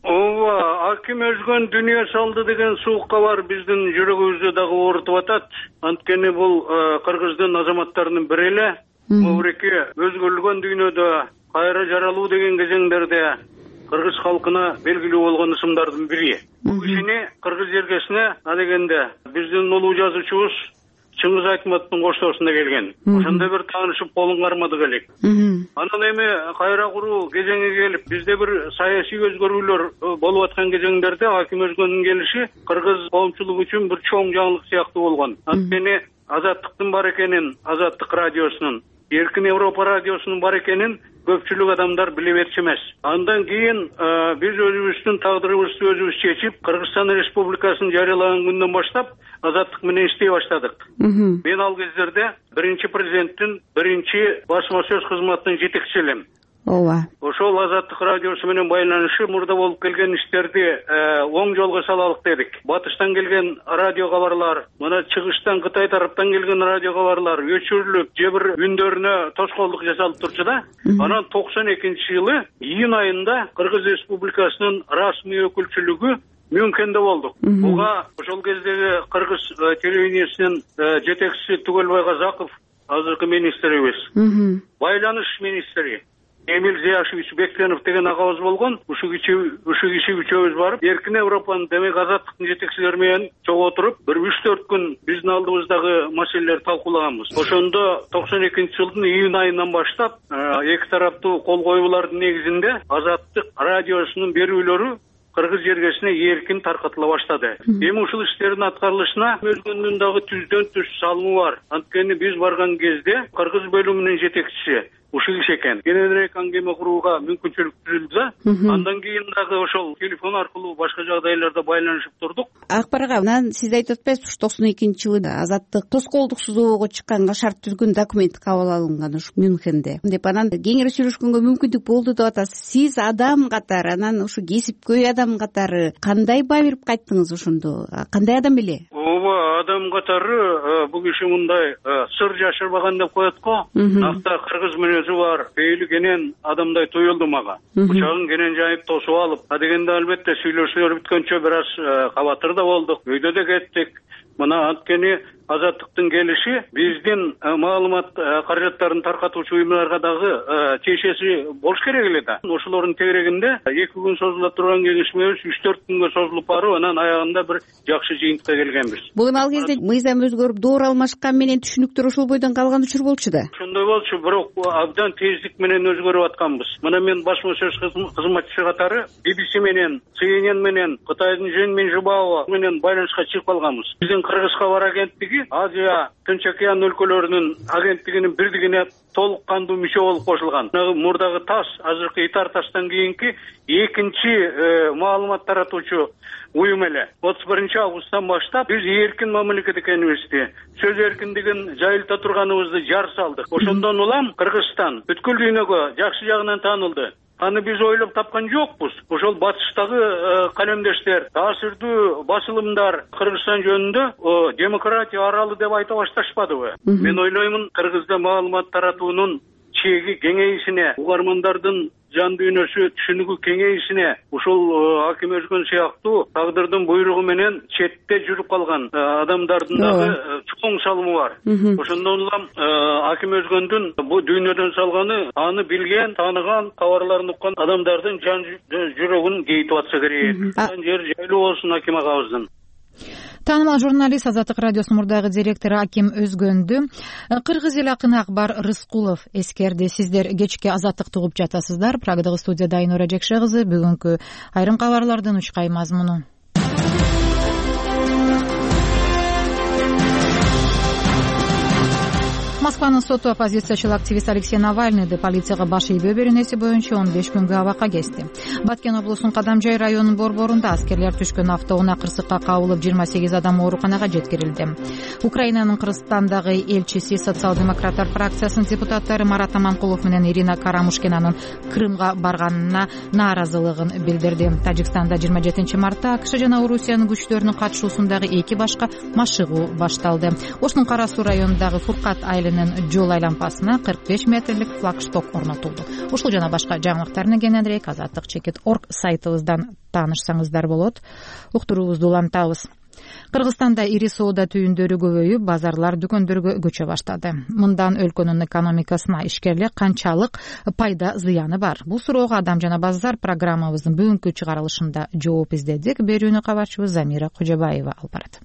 Ооба, Аким Өзгөн дүнүйө салды деген суук кабар биздин жүрөгүбүздү дагы оорутуп атат. Анткени бул Кыргыздын азаматтарынын бири эле. Мурики өзгөрүлгөн дүйнөдө кайра жаралуу деген кезеңдерде Кыргыз халкына белгилүү болгон ысымдардын бири. Бул кишини Кыргыз жергесине адегенде биздин улуу жазуучубуз Чыңгыз Айтматовдун коштоосунда келген. Ошондо бир таанышып колун кармадык элек. Анан эми кайра куруу кезеңи келип, бизде бир саясий өзгөрүүлөр болуп аткан кезеңдерде Аким Өзгөндүн келиши кыргыз коомчулугу үчүн бир чоң жаңылык сыяктуу болгон. Анткени Азаттыктын бар экенин, Азаттык радиосунун, Эркин Европа радиосунун бар экенин көпчүлүк адамдар биле берчү эмес. Андан кийин биз өзүбүздүн тагдырыбызды өзүбүз чечип, Кыргызстан Республикасын жарыялаган күндөн баштап Азаттык менен иштей баштадык. Мен ал кездерде биринчи президенттин биринчи басма сөз кызматынын жетекчиси элем. Ооба. Ошол Азаттык радиосу менен байланышы мурда болуп келген иштерди оң жолго салалык дедик. Батыштан келген радио кабарлар, мына чыгыштан Кытай тараптан келген радио кабарлар өчүрүлүп, же бир үндөрүнө тоскоолдук жасалып турчу да. Анан 92-жылы июнь айында Кыргыз Республикасынын расмий өкүлчүлүгү Мюнхенде болдук. Буга ошол кездеги Кыргыз телевидениесинин жетекчиси Түгөлбай Казаков, азыркы министрибиз, байланыш министри Эмиль Зияшевич Бектенов деген агабыз болгон. Ушу киши үчөөбүз барып, Эркин Европанын демек Азаттыктын жетекчилери менен чогуу отуруп, бир 3-4 күн биздин алдыбыздагы маселелерди талкуулаганбыз. Ошондо 92-жылдын июнь айынан баштап, эки тараптуу кол коюулардын негизинде Азаттык радиосунун берүүлөрү Кыргыз жергесине эркин таркатыла баштады. Эми ушул иштердин аткарылышына Өзгөндүн дагы түздөн-түз салымы бар. Анткени биз барган кезде Кыргыз бөлүмүнүн жетекчиси ушул киши экен. Кененирээк аңгеме курууга мүмкүнчүлүк түзүлдү да. Андан кийин дагы ошол телефон аркылуу башка жагдайларда байланышып турдук. Акбар ага, анан сиз айтып атпайсызбы, 92-жылы Азаттык тоскоолдуксуз чыкканга шарт түзгөн документ кабыл алынган ушу Мюнхенде. Деп анан кеңири сүйлөшкөнгө мүмкүндүк болду деп атасыз. Сиз адам катары, анан ушу кесипкөй адам катары кандай баа берип кайттыңыз ошондо? Кандай адам эле? Ооба, адам катары бул киши мындай сыр жашырбаган деп коет го. Накта кыргыз мүнөзү бар, пейили кенен адамдай туюлду мага. Бычагын кенен жайып тосуп алып, адегенде албетте сүйлөшүүлөр бүткөнчө бир аз кабатыр да болдук, өйдө да кеттик. Мына анткени Азаттыктын келиши биздин маалымат каражаттарын таркатуучу уюмдарга дагы тиешеси болуш керек эле да. Ошолордун тегерегинде 2 күн созула турган кеңешмебиз 3-4 күнгө созулуп барып, анан аягында бир жакшы жыйынтыкка келгенбиз. Бул эми ал кезде мыйзам өзгөрүп, доор алмашкан менен түшүнүктөр ошол бойдон калган учур болчу да. Ошондой болчу, бирок абдан тездик менен өзгөрүп атканбыз. Мына мен башма сөз кызматчысы катары BBC менен, CNN менен, Кытайдын Жэньмин Жубао менен байланышка чыгып калганбыз. Биздин Кыргыз кабар агенттиги Азия, Тынч океан өлкөлөрүнүн агенттигинин бирдигине толук кандуу мүчө болуп кошулган. Мурдагы ТАСС, азыркы ИТАР ТАССтан кийинки экинчи маалымат таратуучу уюм эле. 31-августтан баштап биз эркин мамлекет экенибизди, сөз эркиндигин жайылта турганыбызды жар салдык. Ошондон улам Кыргызстан бүткүл дүйнөгө жакшы жагынан таанылды. Аны биз ойлоп тапкан жокпуз. Ошол батыштагы калемдештер, таасирдүү басылымдар Кыргызстан жөнүндө демократия аралы деп айта башташпадыбы? Мен ойлоймун, Кыргызда маалымат таратуунун чеги кеңейишине, угармандардын жан дүйнөсү түшүнүгү кеңейишине, ушул Аким Өзгөн сыяктуу тагдырдын буйругу менен четте жүрүп калган адамдардын дагы чоң салымы бар. Ошондон улам Аким Өзгөндүн бу дүйнөдөн салганы аны билген, тааныган, кабарларын уккан адамдардын жан жүрөгүн кейитип атса керек. Жер жайлуу болсун Аким агабыздын. Таанымал журналист, Азаттык радиосунун мурдагы директору Аким Өзгөндү кыргыз эл акыны Акбар Рыскулов эскерди. Сиздер кечки Азаттыкты угуп жатасыздар. Прагадагы студияда Айнура Жекше кызы. Бүгүнкү айрым кабарлардын учкай мазмуну. Москванын соту оппозициячыл активист Алексей Навальныйды полицияга баш ийбөө беренеси боюнча 15 күнгө абакка кести. Баткен облусунун Кадамжай районунун борборунда аскерлер түшкөн автоунаа кырсыкка кабылып 28 адам ооруканага жеткирилди. Украинанын Кыргызстандагы элчиси социал-демократтар фракциясынын депутаттары Марат Аманкулов менен Ирина Карамушкинанын Крымга барганына нааразылыгын билдирди. Тажикстанда 27 мартта АКШ жана Орусиянын күчтөрүнүн катышуусундагы 2 башка машыгуу башталды. Ошнун Кара Суу районундагы Фуркат айылынын жол айланпасына 45 метрлик флагшток орнотулду. Ушул жана башка жаңылыктарны кененирээк azattik.org сайтыбыздан таанышсаңыздар болот. Уктуруубузду улантабыз. Кыргызстанда ири соода түйүндөрү көбөйүп, базарлар, дүкөндөргө көчө баштады. Мындан өлкөнүн экономикасына ишкерлик канчалык пайда зыяны бар? Бул суроого Адам жана базар программабыздын бүгүнкү чыгарылышында жооп издедик. Берүүнү кабарчыбыз Замира Кожобаева алып барат.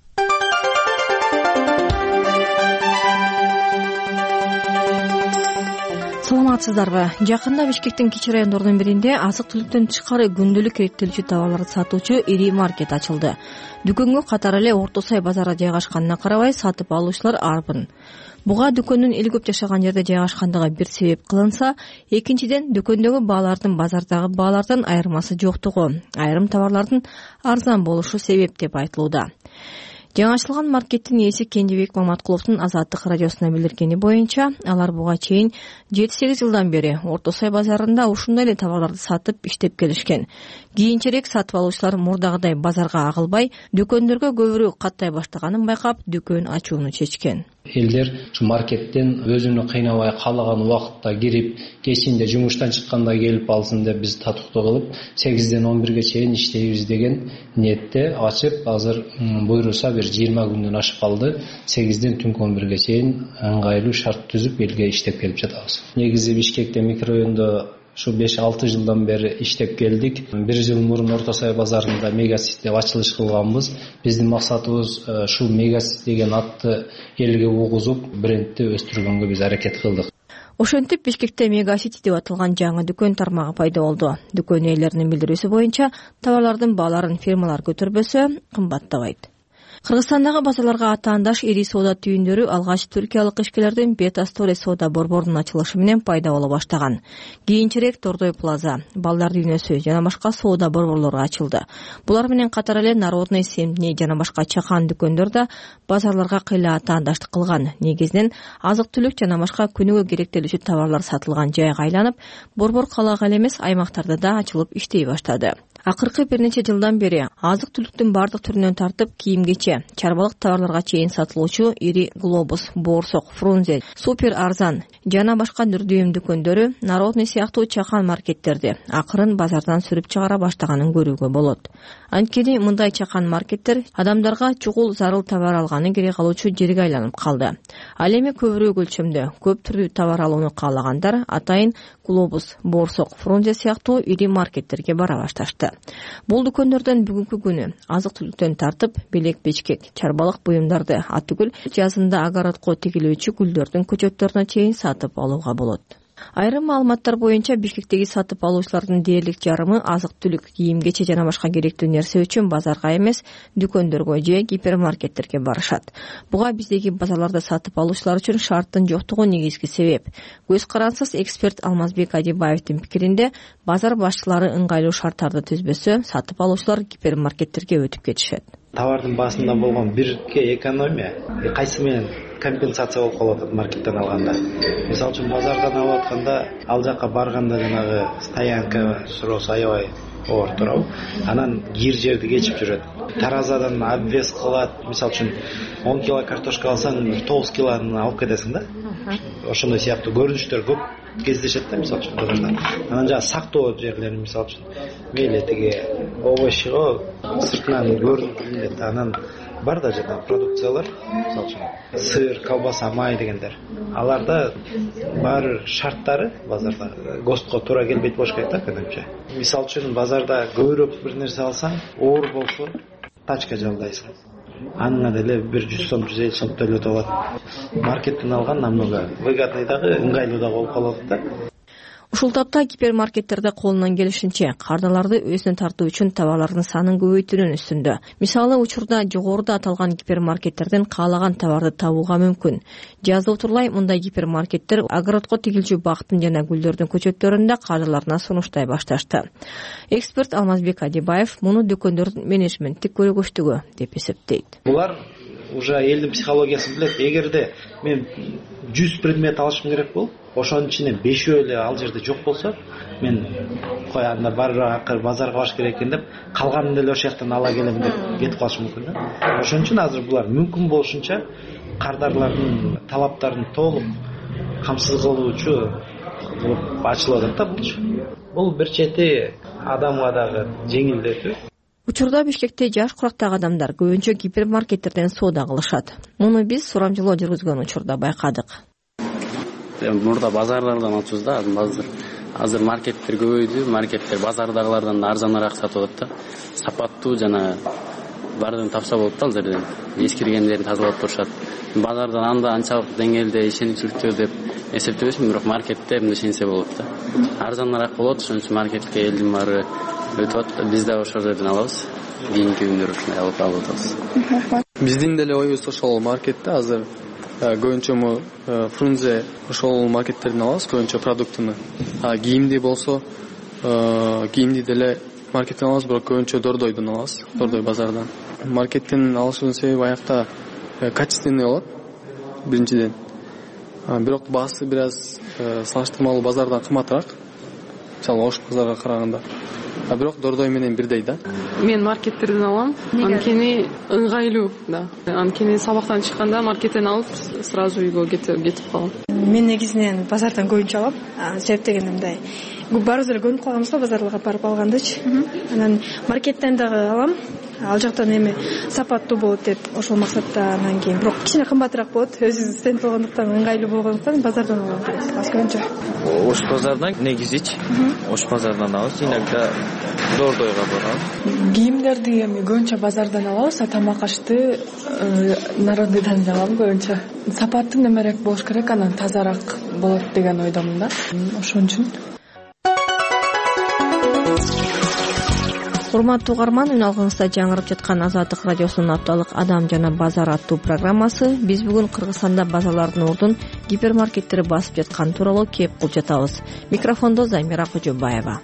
Саламатсыздарбы? Жакында Бишкектин кичи райондордун биринде азык-түлүктөн тышкары күндүлүк керектелүүчү товарларды сатуучу ири маркет ачылды. Дүкөнгө катар эле Орто Сай базары жайгашканына карабай, сатып алуучулар арбын. Буга дүкөндүн эл көп жашаган жерде жайгашкандыгы бир себеп кылынса, экинчиден дүкөндөгү баалардын базардагы баалардан айырмасы жоктугу, айрым товарлардын арзан болушу себеп деп айтылууда. Жаңачылган маркеттин ээси Кендибек Маматкуловдун Азаттык радиосуна билдиргени боюнча, алар буга чейин 7-8 жылдан бери Орто Сай базарында ушундай эле товарларды сатып иштеп келишкен. Кийинчерээк сатып алуучулар мурдагыдай базарга агылбай, дүкөндөргө көбүрөөк каттай баштаганын байкап, дүкөн ачууну чечкен. Элдер ушу маркеттен өзүнү кыйнабай каалаган убакытта кирип, кечинде жумуштан чыкканда келип алсын деп биз татыктуу кылып 8ден 11ге чейин иштейбиз деген ниетте ачып, азыр буйруса 20 күндөн ашып калды. 8ден түнкү 11ге чейин ыңгайлуу шарт түзүп элге иштеп келип жатабыз. Негизи Бишкекте микрорайондо Şu 5-6 жылдан бeri иштеп келдик. 1 жыл мурун Орто Сай базарында Мегасит деп ачылыш кылганбыз. Биздин максатыбыз şu Мегасит деген атты элге угузуп, брендти өстүргөнгө биз аракет кылдык. Ошентип Бишкекте Мегасит деп аталган жаңы дүкөн тармагы пайда болду. Дүкөн ээлеринин билдирүүсү боюнча, товарлардын бааларын фирмалар көтөрбөсө, кымбаттабайт. Кыргызстандагы базарларга атаандаш ири соода түйүндөрү алгач түркиялык ишкерлердин Бетастори соода борборунун ачылышы менен пайда боло баштаган. Кийинчерээк Тордой Плаза, Балдар дүйнөсү жана башка соода борборлору ачылды. Булар менен катар эле Народный, Семдний жана башка чакан дүкөндөр да базарларга кыйла атаандаштык кылган. Негизинен азык-түлүк жана башка күнүгө керектелүүчү товарлар сатылган жайга айланып, борбор калаага эле эмес аймактарда да ачылып иштей баштады. Акыркы бир нече жылдан бери азык түлүктүн бардык түрүнөн тартып кийимгече, чарбалык товарларга чейин сатылуучу ири Глобус, Боорсок, Фрунзе, Супер Арзан жана башка дүрдүйүм дүкөндөрү Народный сыяктуу чакан маркеттерди акырын базардан сүрүп чыгара баштаганын көрүүгө болот. Анткени мындай чакан маркеттер адамдарга чугул зарыл товар алганы керек алуучу жерге айланып калды. Ал эми көбүрөөк өлчөмдө көп түрдүү товар алууну каалагандар атайын Глобус, Боорсок, Фрунзе сыяктуу ири маркеттерге бара башташты. Бул дүкөндөрдөн бүгүнкү күнү азык түлүктөн тартып белек-бечкек, чарбалык буюмдарды, атүгүл жазында огородко тигилүүчү гүлдөрдүн көчөттөрүнө чейин сатып алууга болот. Айрым маалыматтар боюнча Бишкектеги сатып алуучулардын дээрлик жарымы азык-түлүк, кийим-кече жана башка керектүү нерсе үчүн базарга эмес, дүкөндөргө же гипермаркеттерге барышат. Буга биздеги базарларда сатып алуучулар үчүн шарттын жоктугу негизги себеп. Көз карансыз эксперт Алмазбек Адибаевдин пикиринде, базар башчылары ыңгайлуу шарттарды түзбөсө, сатып алуучулар гипермаркеттерге өтүп кетишет. Товардын баасында болгон бирке экономия кайсы менен компенсация болуп калат маркеттен алганда. Мисалы үчүн базардан алып атканда ал жака барганда жанагы стоянка суроосу аябай оор турабы. Анан кир жерди кечип жүрөт. Таразадан обвес кылат. Мисалы үчүн 10 кило картошка алсаң 9 килоны алып кетесиң да. Ошондой сыяктуу көрүнүштөр көп кездешет да, мисалы үчүн базарда. Анан жана сактоо жерлери, мисалы үчүн мейли тиги овощго сыртынан көрүнүп, анан бар да жана продукциялар, мисалы үчүн сыр, колбаса, май дегендер. Аларда бар шарттары базарда ГОСТко туура келбейт болуш керек да, менимче. Мисалы үчүн базарда көбүрөөк бир нерсе алсаң, оор болсо тачка жалдайсың. Аныңа деле 100 сом, 150 сом төлөтүп алат. Маркеттен алган намного выгодный дагы, ыңгайлуу да болуп калат да. Ушул тапта гипермаркеттерде колунан келишинче кардаларды өзүнө тартуу үчүн товарлардын санын көбөйтүүнүн үстүндө. Мисалы, учурда жогоруда аталган гипермаркеттерден каалаган товарды табууга мүмкүн. Жазда утурлай мындай гипермаркеттер огородко тигилчү бактын жана гүлдөрдүн көчөттөрүндө кардаларына сунуштай башташты. Эксперт Алмазбек Адибаев муну дүкөндөрдүн менеджменттик көрөгөчтүгү деп эсептейт. Булар уже элдин психологиясын билет. Эгерде мен 100 предмет алышым керек болуп, ошонун ичинен 5 эле ал жерде жок болсо, мен кой анда барып базарга барыш керек экен деп, калганын деле ошол жактан ала келем деп кетип калышы мүмкүн да. Ошон үчүн азыр булар мүмкүн болушунча кардарлардын талаптарын толук камсыз кылуучу кылып ачылып атат да булчу. Бул бир чети адамга дагы жеңилдетүү. Учурда Бишкекте жаш курактагы адамдар көбүнчө гипермаркеттерден соода кылышат. Муну биз сурамжылоо жүргүзгөн учурда байкадык. Мурда базарлардан алчубуз да, азыр маркеттер көбөйдү, маркеттер базардагылардан арзаныраак сатып атат да. Сапаттуу жана бардыгын тапса болот да, ал жерден. Эскиргендерин тазалап турушат. Базардан анда анчалык деңгээлде ишенимчиликтүү деп эсептебесмин, бирок маркетте эмне ишенсе болот да. Арзаныраак болот, ошон үчүн маркетке элдин баары өтүп атат. Биз да ошол жерден алабыз. Кийинки күндөрү алып атабыз. Биздин деле оюбуз ошол маркетте азыр көбүнчө Фрунзе ошол маркеттерден алабыз көбүнчө продуктуну. Кийимди болсо кийимди деле маркеттен алабыз, бирок көбүнчө Дордойдон алабыз, Дордой базардан. Маркеттен алышыбыздын себеби аякта качественный болот биринчиден. Бирок баасы бир аз салыштырмалуу базардан кымбатыраак. Мисалы Ош базарга караганда. Бирок Дордой менен бирдей да. Мен маркеттерден алам. Анткени ыңгайлуу да. Анткени сабактан чыкканда маркеттен алып, сразу үйгө кетип калам. Мен негизинен базардан көбүнчө алам. Себеп дегенде мындай. Баарыбыз эле көнүп калганбыз да базарга барып алгандычы. Анан маркеттен дагы алам. Ал жактан эми сапаттуу болот деп ошол максатта, анан кийин бирок кичине кымбатыраак болот. Өзүбүз стенд болгондуктан, ыңгайлуу болгондуктан базардан алам керек. Аз көбүнчө. Ош базардан негизич. Ош базардан алабыз. Иногда Дордойго барабыз. Кийимдерди эми көбүнчө базардан алабыз, а тамак ашты Народныйдан алам көбүнчө. Сапаттуу немерээк болуш керек, анан тазараак болот деген ойдомун да. Ошон үчүн. Урматтуу угарман, үн алгыңызда жаңырып жаткан Азаттык радиосунун апталык Адам жана базар аттуу программасы. Биз бүгүн Кыргызстанда базарлардын ордун гипермаркеттери басып жатканы тууралуу кеп кылып жатабыз. Микрофондо Замира Кожобаева.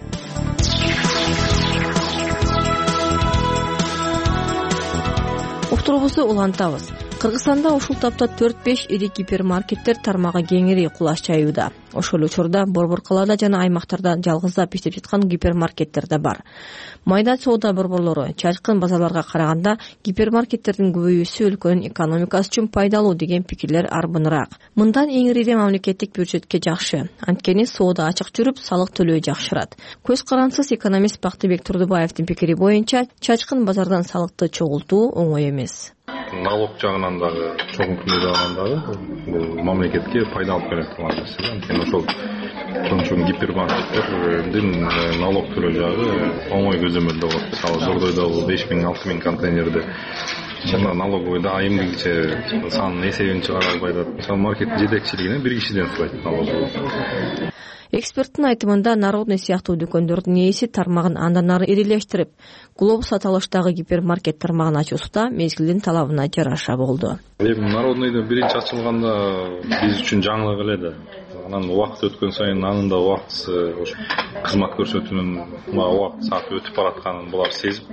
Уктуруубузду улантабыз. Кыргызстанда ушул тапта 4-5 ири гипермаркеттер тармагы кеңири кулаш чаюуда. Ошол учурда Борбор калаада жана аймактарда жалгыздап иштеп жаткан гипермаркеттер да бар. Майда соода борборлору чачкын базарларга караганда гипермаркеттердин көбөйүүсү өлкөнүн экономикасы үчүн пайдалуу деген пикирлер арбыныраак. Мындан эң ири мамлекеттик бюджетке жакшы. Анткени соода ачык жүрүп, салык төлөө жакшырат. Көз карансыз экономист Бактыбек Турдубаевдин пикири боюнча, чачкын базардан салыкты чогултуу оңой эмес. Налог жагынан дагы, чогултуу жагынан дагы бул мамлекетке пайда алып келет турган нерсе. Анткени ошол чоң гипермаркеттердин налог төлөө жагы оңой көзөмөлдө болот. Мисалы Зордойдогу 5000-6000 контейнерди жана налоговойдо айымдыгыча санын эсебин чыгара албай атат. Мисалы маркеттин жетекчилигине бир кишиден сурайт налоговой. Эксперттин айтымында Народный сыяктуу дүкөндөрдүн ээси тармагын андан ары ирилештирип, Глобус аталыштагы гипермаркет тармагын ачуусуда мезгилдин талабына жараша болду. Эми Народныйдын биринчи ачылганда биз үчүн жаңылык эле да. Анан убакыт өткөн сайын анын да убактысы кызмат көрсөтүүнүн убакыт сааты өтүп баратканын булар сезип,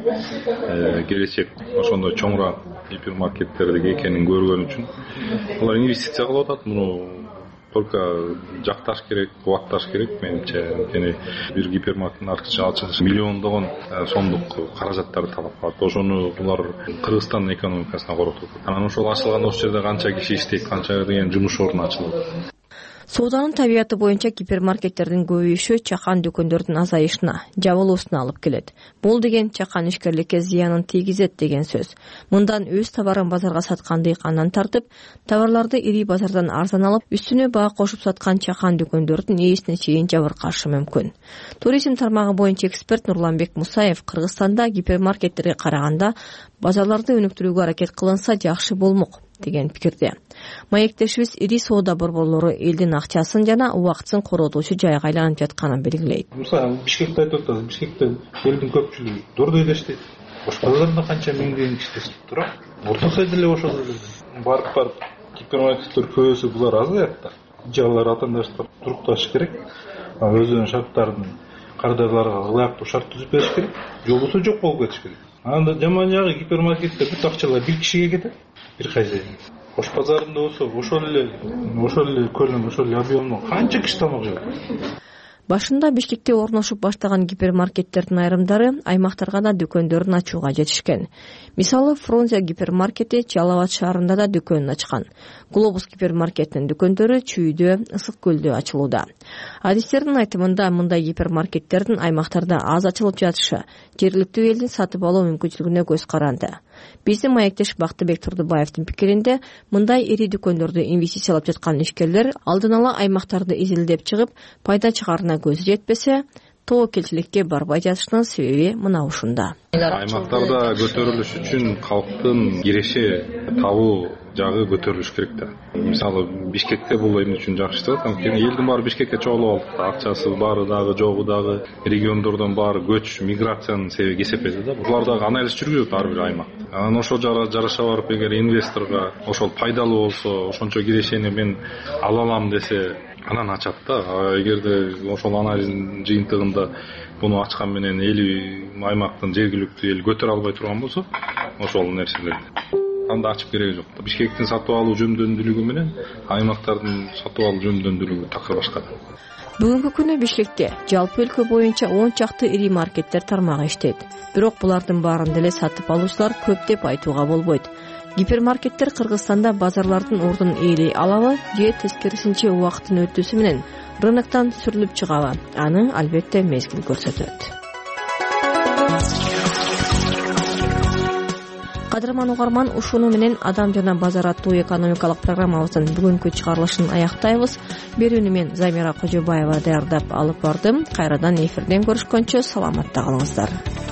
келечек ошондой чоңураак гипермаркеттерди экенин көргөн үчүн булар инвестиция кылып атат. Муну только жакташ керек, убакташ керек менимче. Анткени бир гипермаркеттин ачылышы миллиондогон сомдук каражаттарды талап кылат. Ошону булар Кыргызстандын экономикасына коротуп атат. Анан ошол ачылганда ошол жерде канча киши иштейт, канча деген жумуш орну ачылат. Сооданын табияты боюнча гипермаркеттердин көбөйүшү чакан дүкөндөрдүн азайышына, жабылуусуна алып келет. Бул деген чакан ишкерликке зыянын тийгизет деген сөз. Мындан өз товарын базарга саткан дыйкандан тартып, товарларды ири базардан арзан алып, үстүнө баа кошуп саткан чакан дүкөндөрдүн ээсине чейин жабыркашы мүмкүн. Туризм тармагы боюнча эксперт Нурланбек Мусаев Кыргызстанда гипермаркеттерге караганда базарларды өнүктүрүүгө аракет кылынса жакшы болмок деген пикирде. Маектешибиз ири соода борборлору элдин акчасын жана убактысын коротуучу жайга айланып жатканын белгилейт. Мисалы Бишкекте айтып атабыз, Бишкекте элдин көпчүлүгү Дордойдо иштейт. Ош базарында канча миңдеген киши иштеп турат. Орто сайда эле ошол жерде. Барып гипермаркеттер көбөйсө булар азаят да. Жалар атандаштар турукташ керек. Өзүнүн шарттарын кардарларга ылайыктуу шарт түзүп бериш керек. Жолбосо жок болуп кетиш керек. Анда жаман жагы гипермаркетте бүт акчалар бир кишиге кетет. Бир хозяин. Ош базарында болсо ошол эле көлөм, ошол эле объемдо канча киши тамак жейт. Башында Бишкекте орношуп баштаган гипермаркеттердин айрымдары аймактарга да дүкөндөрүн ачууга жетишкен. Мисалы Фрунзе гипермаркети Жалал Абад шаарында да дүкөнүн ачкан. Глобус гипермаркетинин дүкөндөрү Чүйдө, Ысык көлдө ачылууда. Адистердин айтымында мындай гипермаркеттердин аймактарда аз ачылып жатышы жергиликтүү элдин сатып алуу мүмкүнчүлүгүнө көз каранды. Биздин маектеш Бактыбек Турдубаевдин пикиринде, мындай ири дүкөндөрдү инвестициялап жаткан ишкерлер алдын ала аймактарды изилдеп чыгып, пайда чыгарына көзү жетпесе, тобокелчиликке барбай жатышынын себеби мына ушунда. Аймактарда көтөрүлүш үчүн калктын киреше табуу жагы көтөрүлүш керек да. Мисалы Бишкекте бул эмне үчүн жакшы иштеп атат? Анткени элдин баары Бишкекке чогулуп алды. Акчасы баары дагы, жогу дагы, региондордон баары көч, миграциянын себеби кесепети да. Булар дагы анализ жүргүзөт ар бир аймак. Анан ошол жараша барып эгер инвесторго ошол пайдалуу болсо, ошончо кирешени мен ала алам десе, анан ачат да. Эгерде ошол анализдин жыйынтыгында буну ачкан менен эли аймактын жергиликтүү эл көтөрө албай турган болсо, ошол нерселерди анда ачып кереги жок. Бишкектин сатып алуу жөндөмдүүлүгү менен аймактардын сатып алуу жөндөмдүүлүгү такыр башка. Бүгүнкү күнү Бишкекте жалпы өлкө боюнча 10 чакты ири маркеттер тармагы иштейт. Бирок булардын баарында эле сатып алуучулар көп деп айтууга болбойт. Гипермаркеттер Кыргызстанда базарлардын ордун ээлей алабы же тескерисинче убакыттын өтүүсү менен рыноктон сүрүлүп чыгабы? Аны албетте мезгил көрсөтөт. Кадырман угарман, ушуну менен Адам жана базар аттуу экономикалык программабыздын бүгүнкү чыгарылышын аяктайбыз. Берүүнү мен Замира Кожобаева даярдап алып бардым. Кайрадан эфирден көрүшкөнчө саламатта калыңыздар.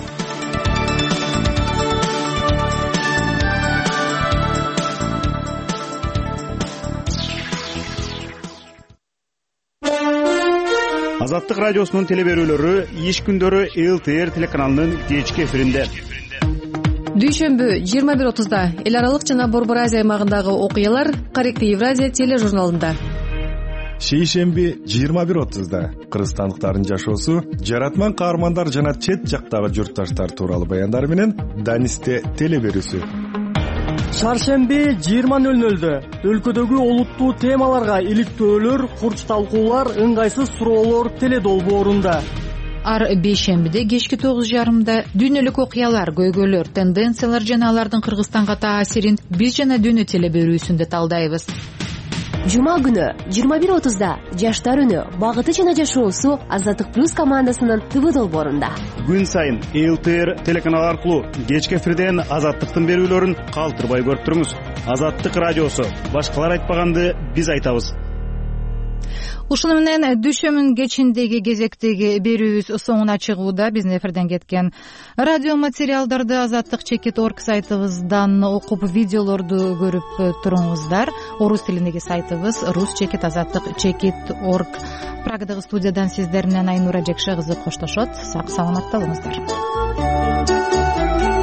Азаттык радиосунун телеберүүлөрү иш күндөрү ЛТР телеканалынын кечки эфиринде. Дүйшөмбү 21:30 эл аралык жана Борбор Азия аймагындагы окуялар Каректи Евразия тележурналында. Шейшемби 21:30 кыргызстандыктардын жашоосу, жаратман каармандар жана чет жактагы журтташтар тууралуу баяндар менен Данисте телеберүүсү. Шаршемби 20:00 өлкөдөгү олуттуу темаларга иликтөөлөр, курч талкуулар, ыңгайсыз суроолор теле долбоорунда. Ар бейшембиде кечки 9:30 дүйнөлүк окуялар, көйгөйлөр, тенденциялар жана алардын Кыргызстанга таасирин биз жана дүйнө теле берүүсүндө талдайбыз. Жума күнү 21:30 Жаштар үнү, багыты жана жашоосу Азаттык плюс командасынын ТВ долбоорунда. Күн сайын ЛТР телеканал аркылуу кечки эфирден Азаттыктын берүүлөрүн калтырбай көрүп туруңуз. Азаттык радиосу. Башкалар айтпаганды биз айтабыз. Ушуну менен дүйшөмүн кечиндеги кезектеги берүүбүз соңуна чыгууда. Биздин эфирден кеткен радио материалдарды Азаттык.org сайтыбыздан окуп, видеолорду көрүп туруңуздар. Орус тилиндеги сайтыбыз rus.azattik.org. Прагадагы студиядан сиздер менен Айнура Жекше кызы коштошот. Сак саламатта болуңуздар.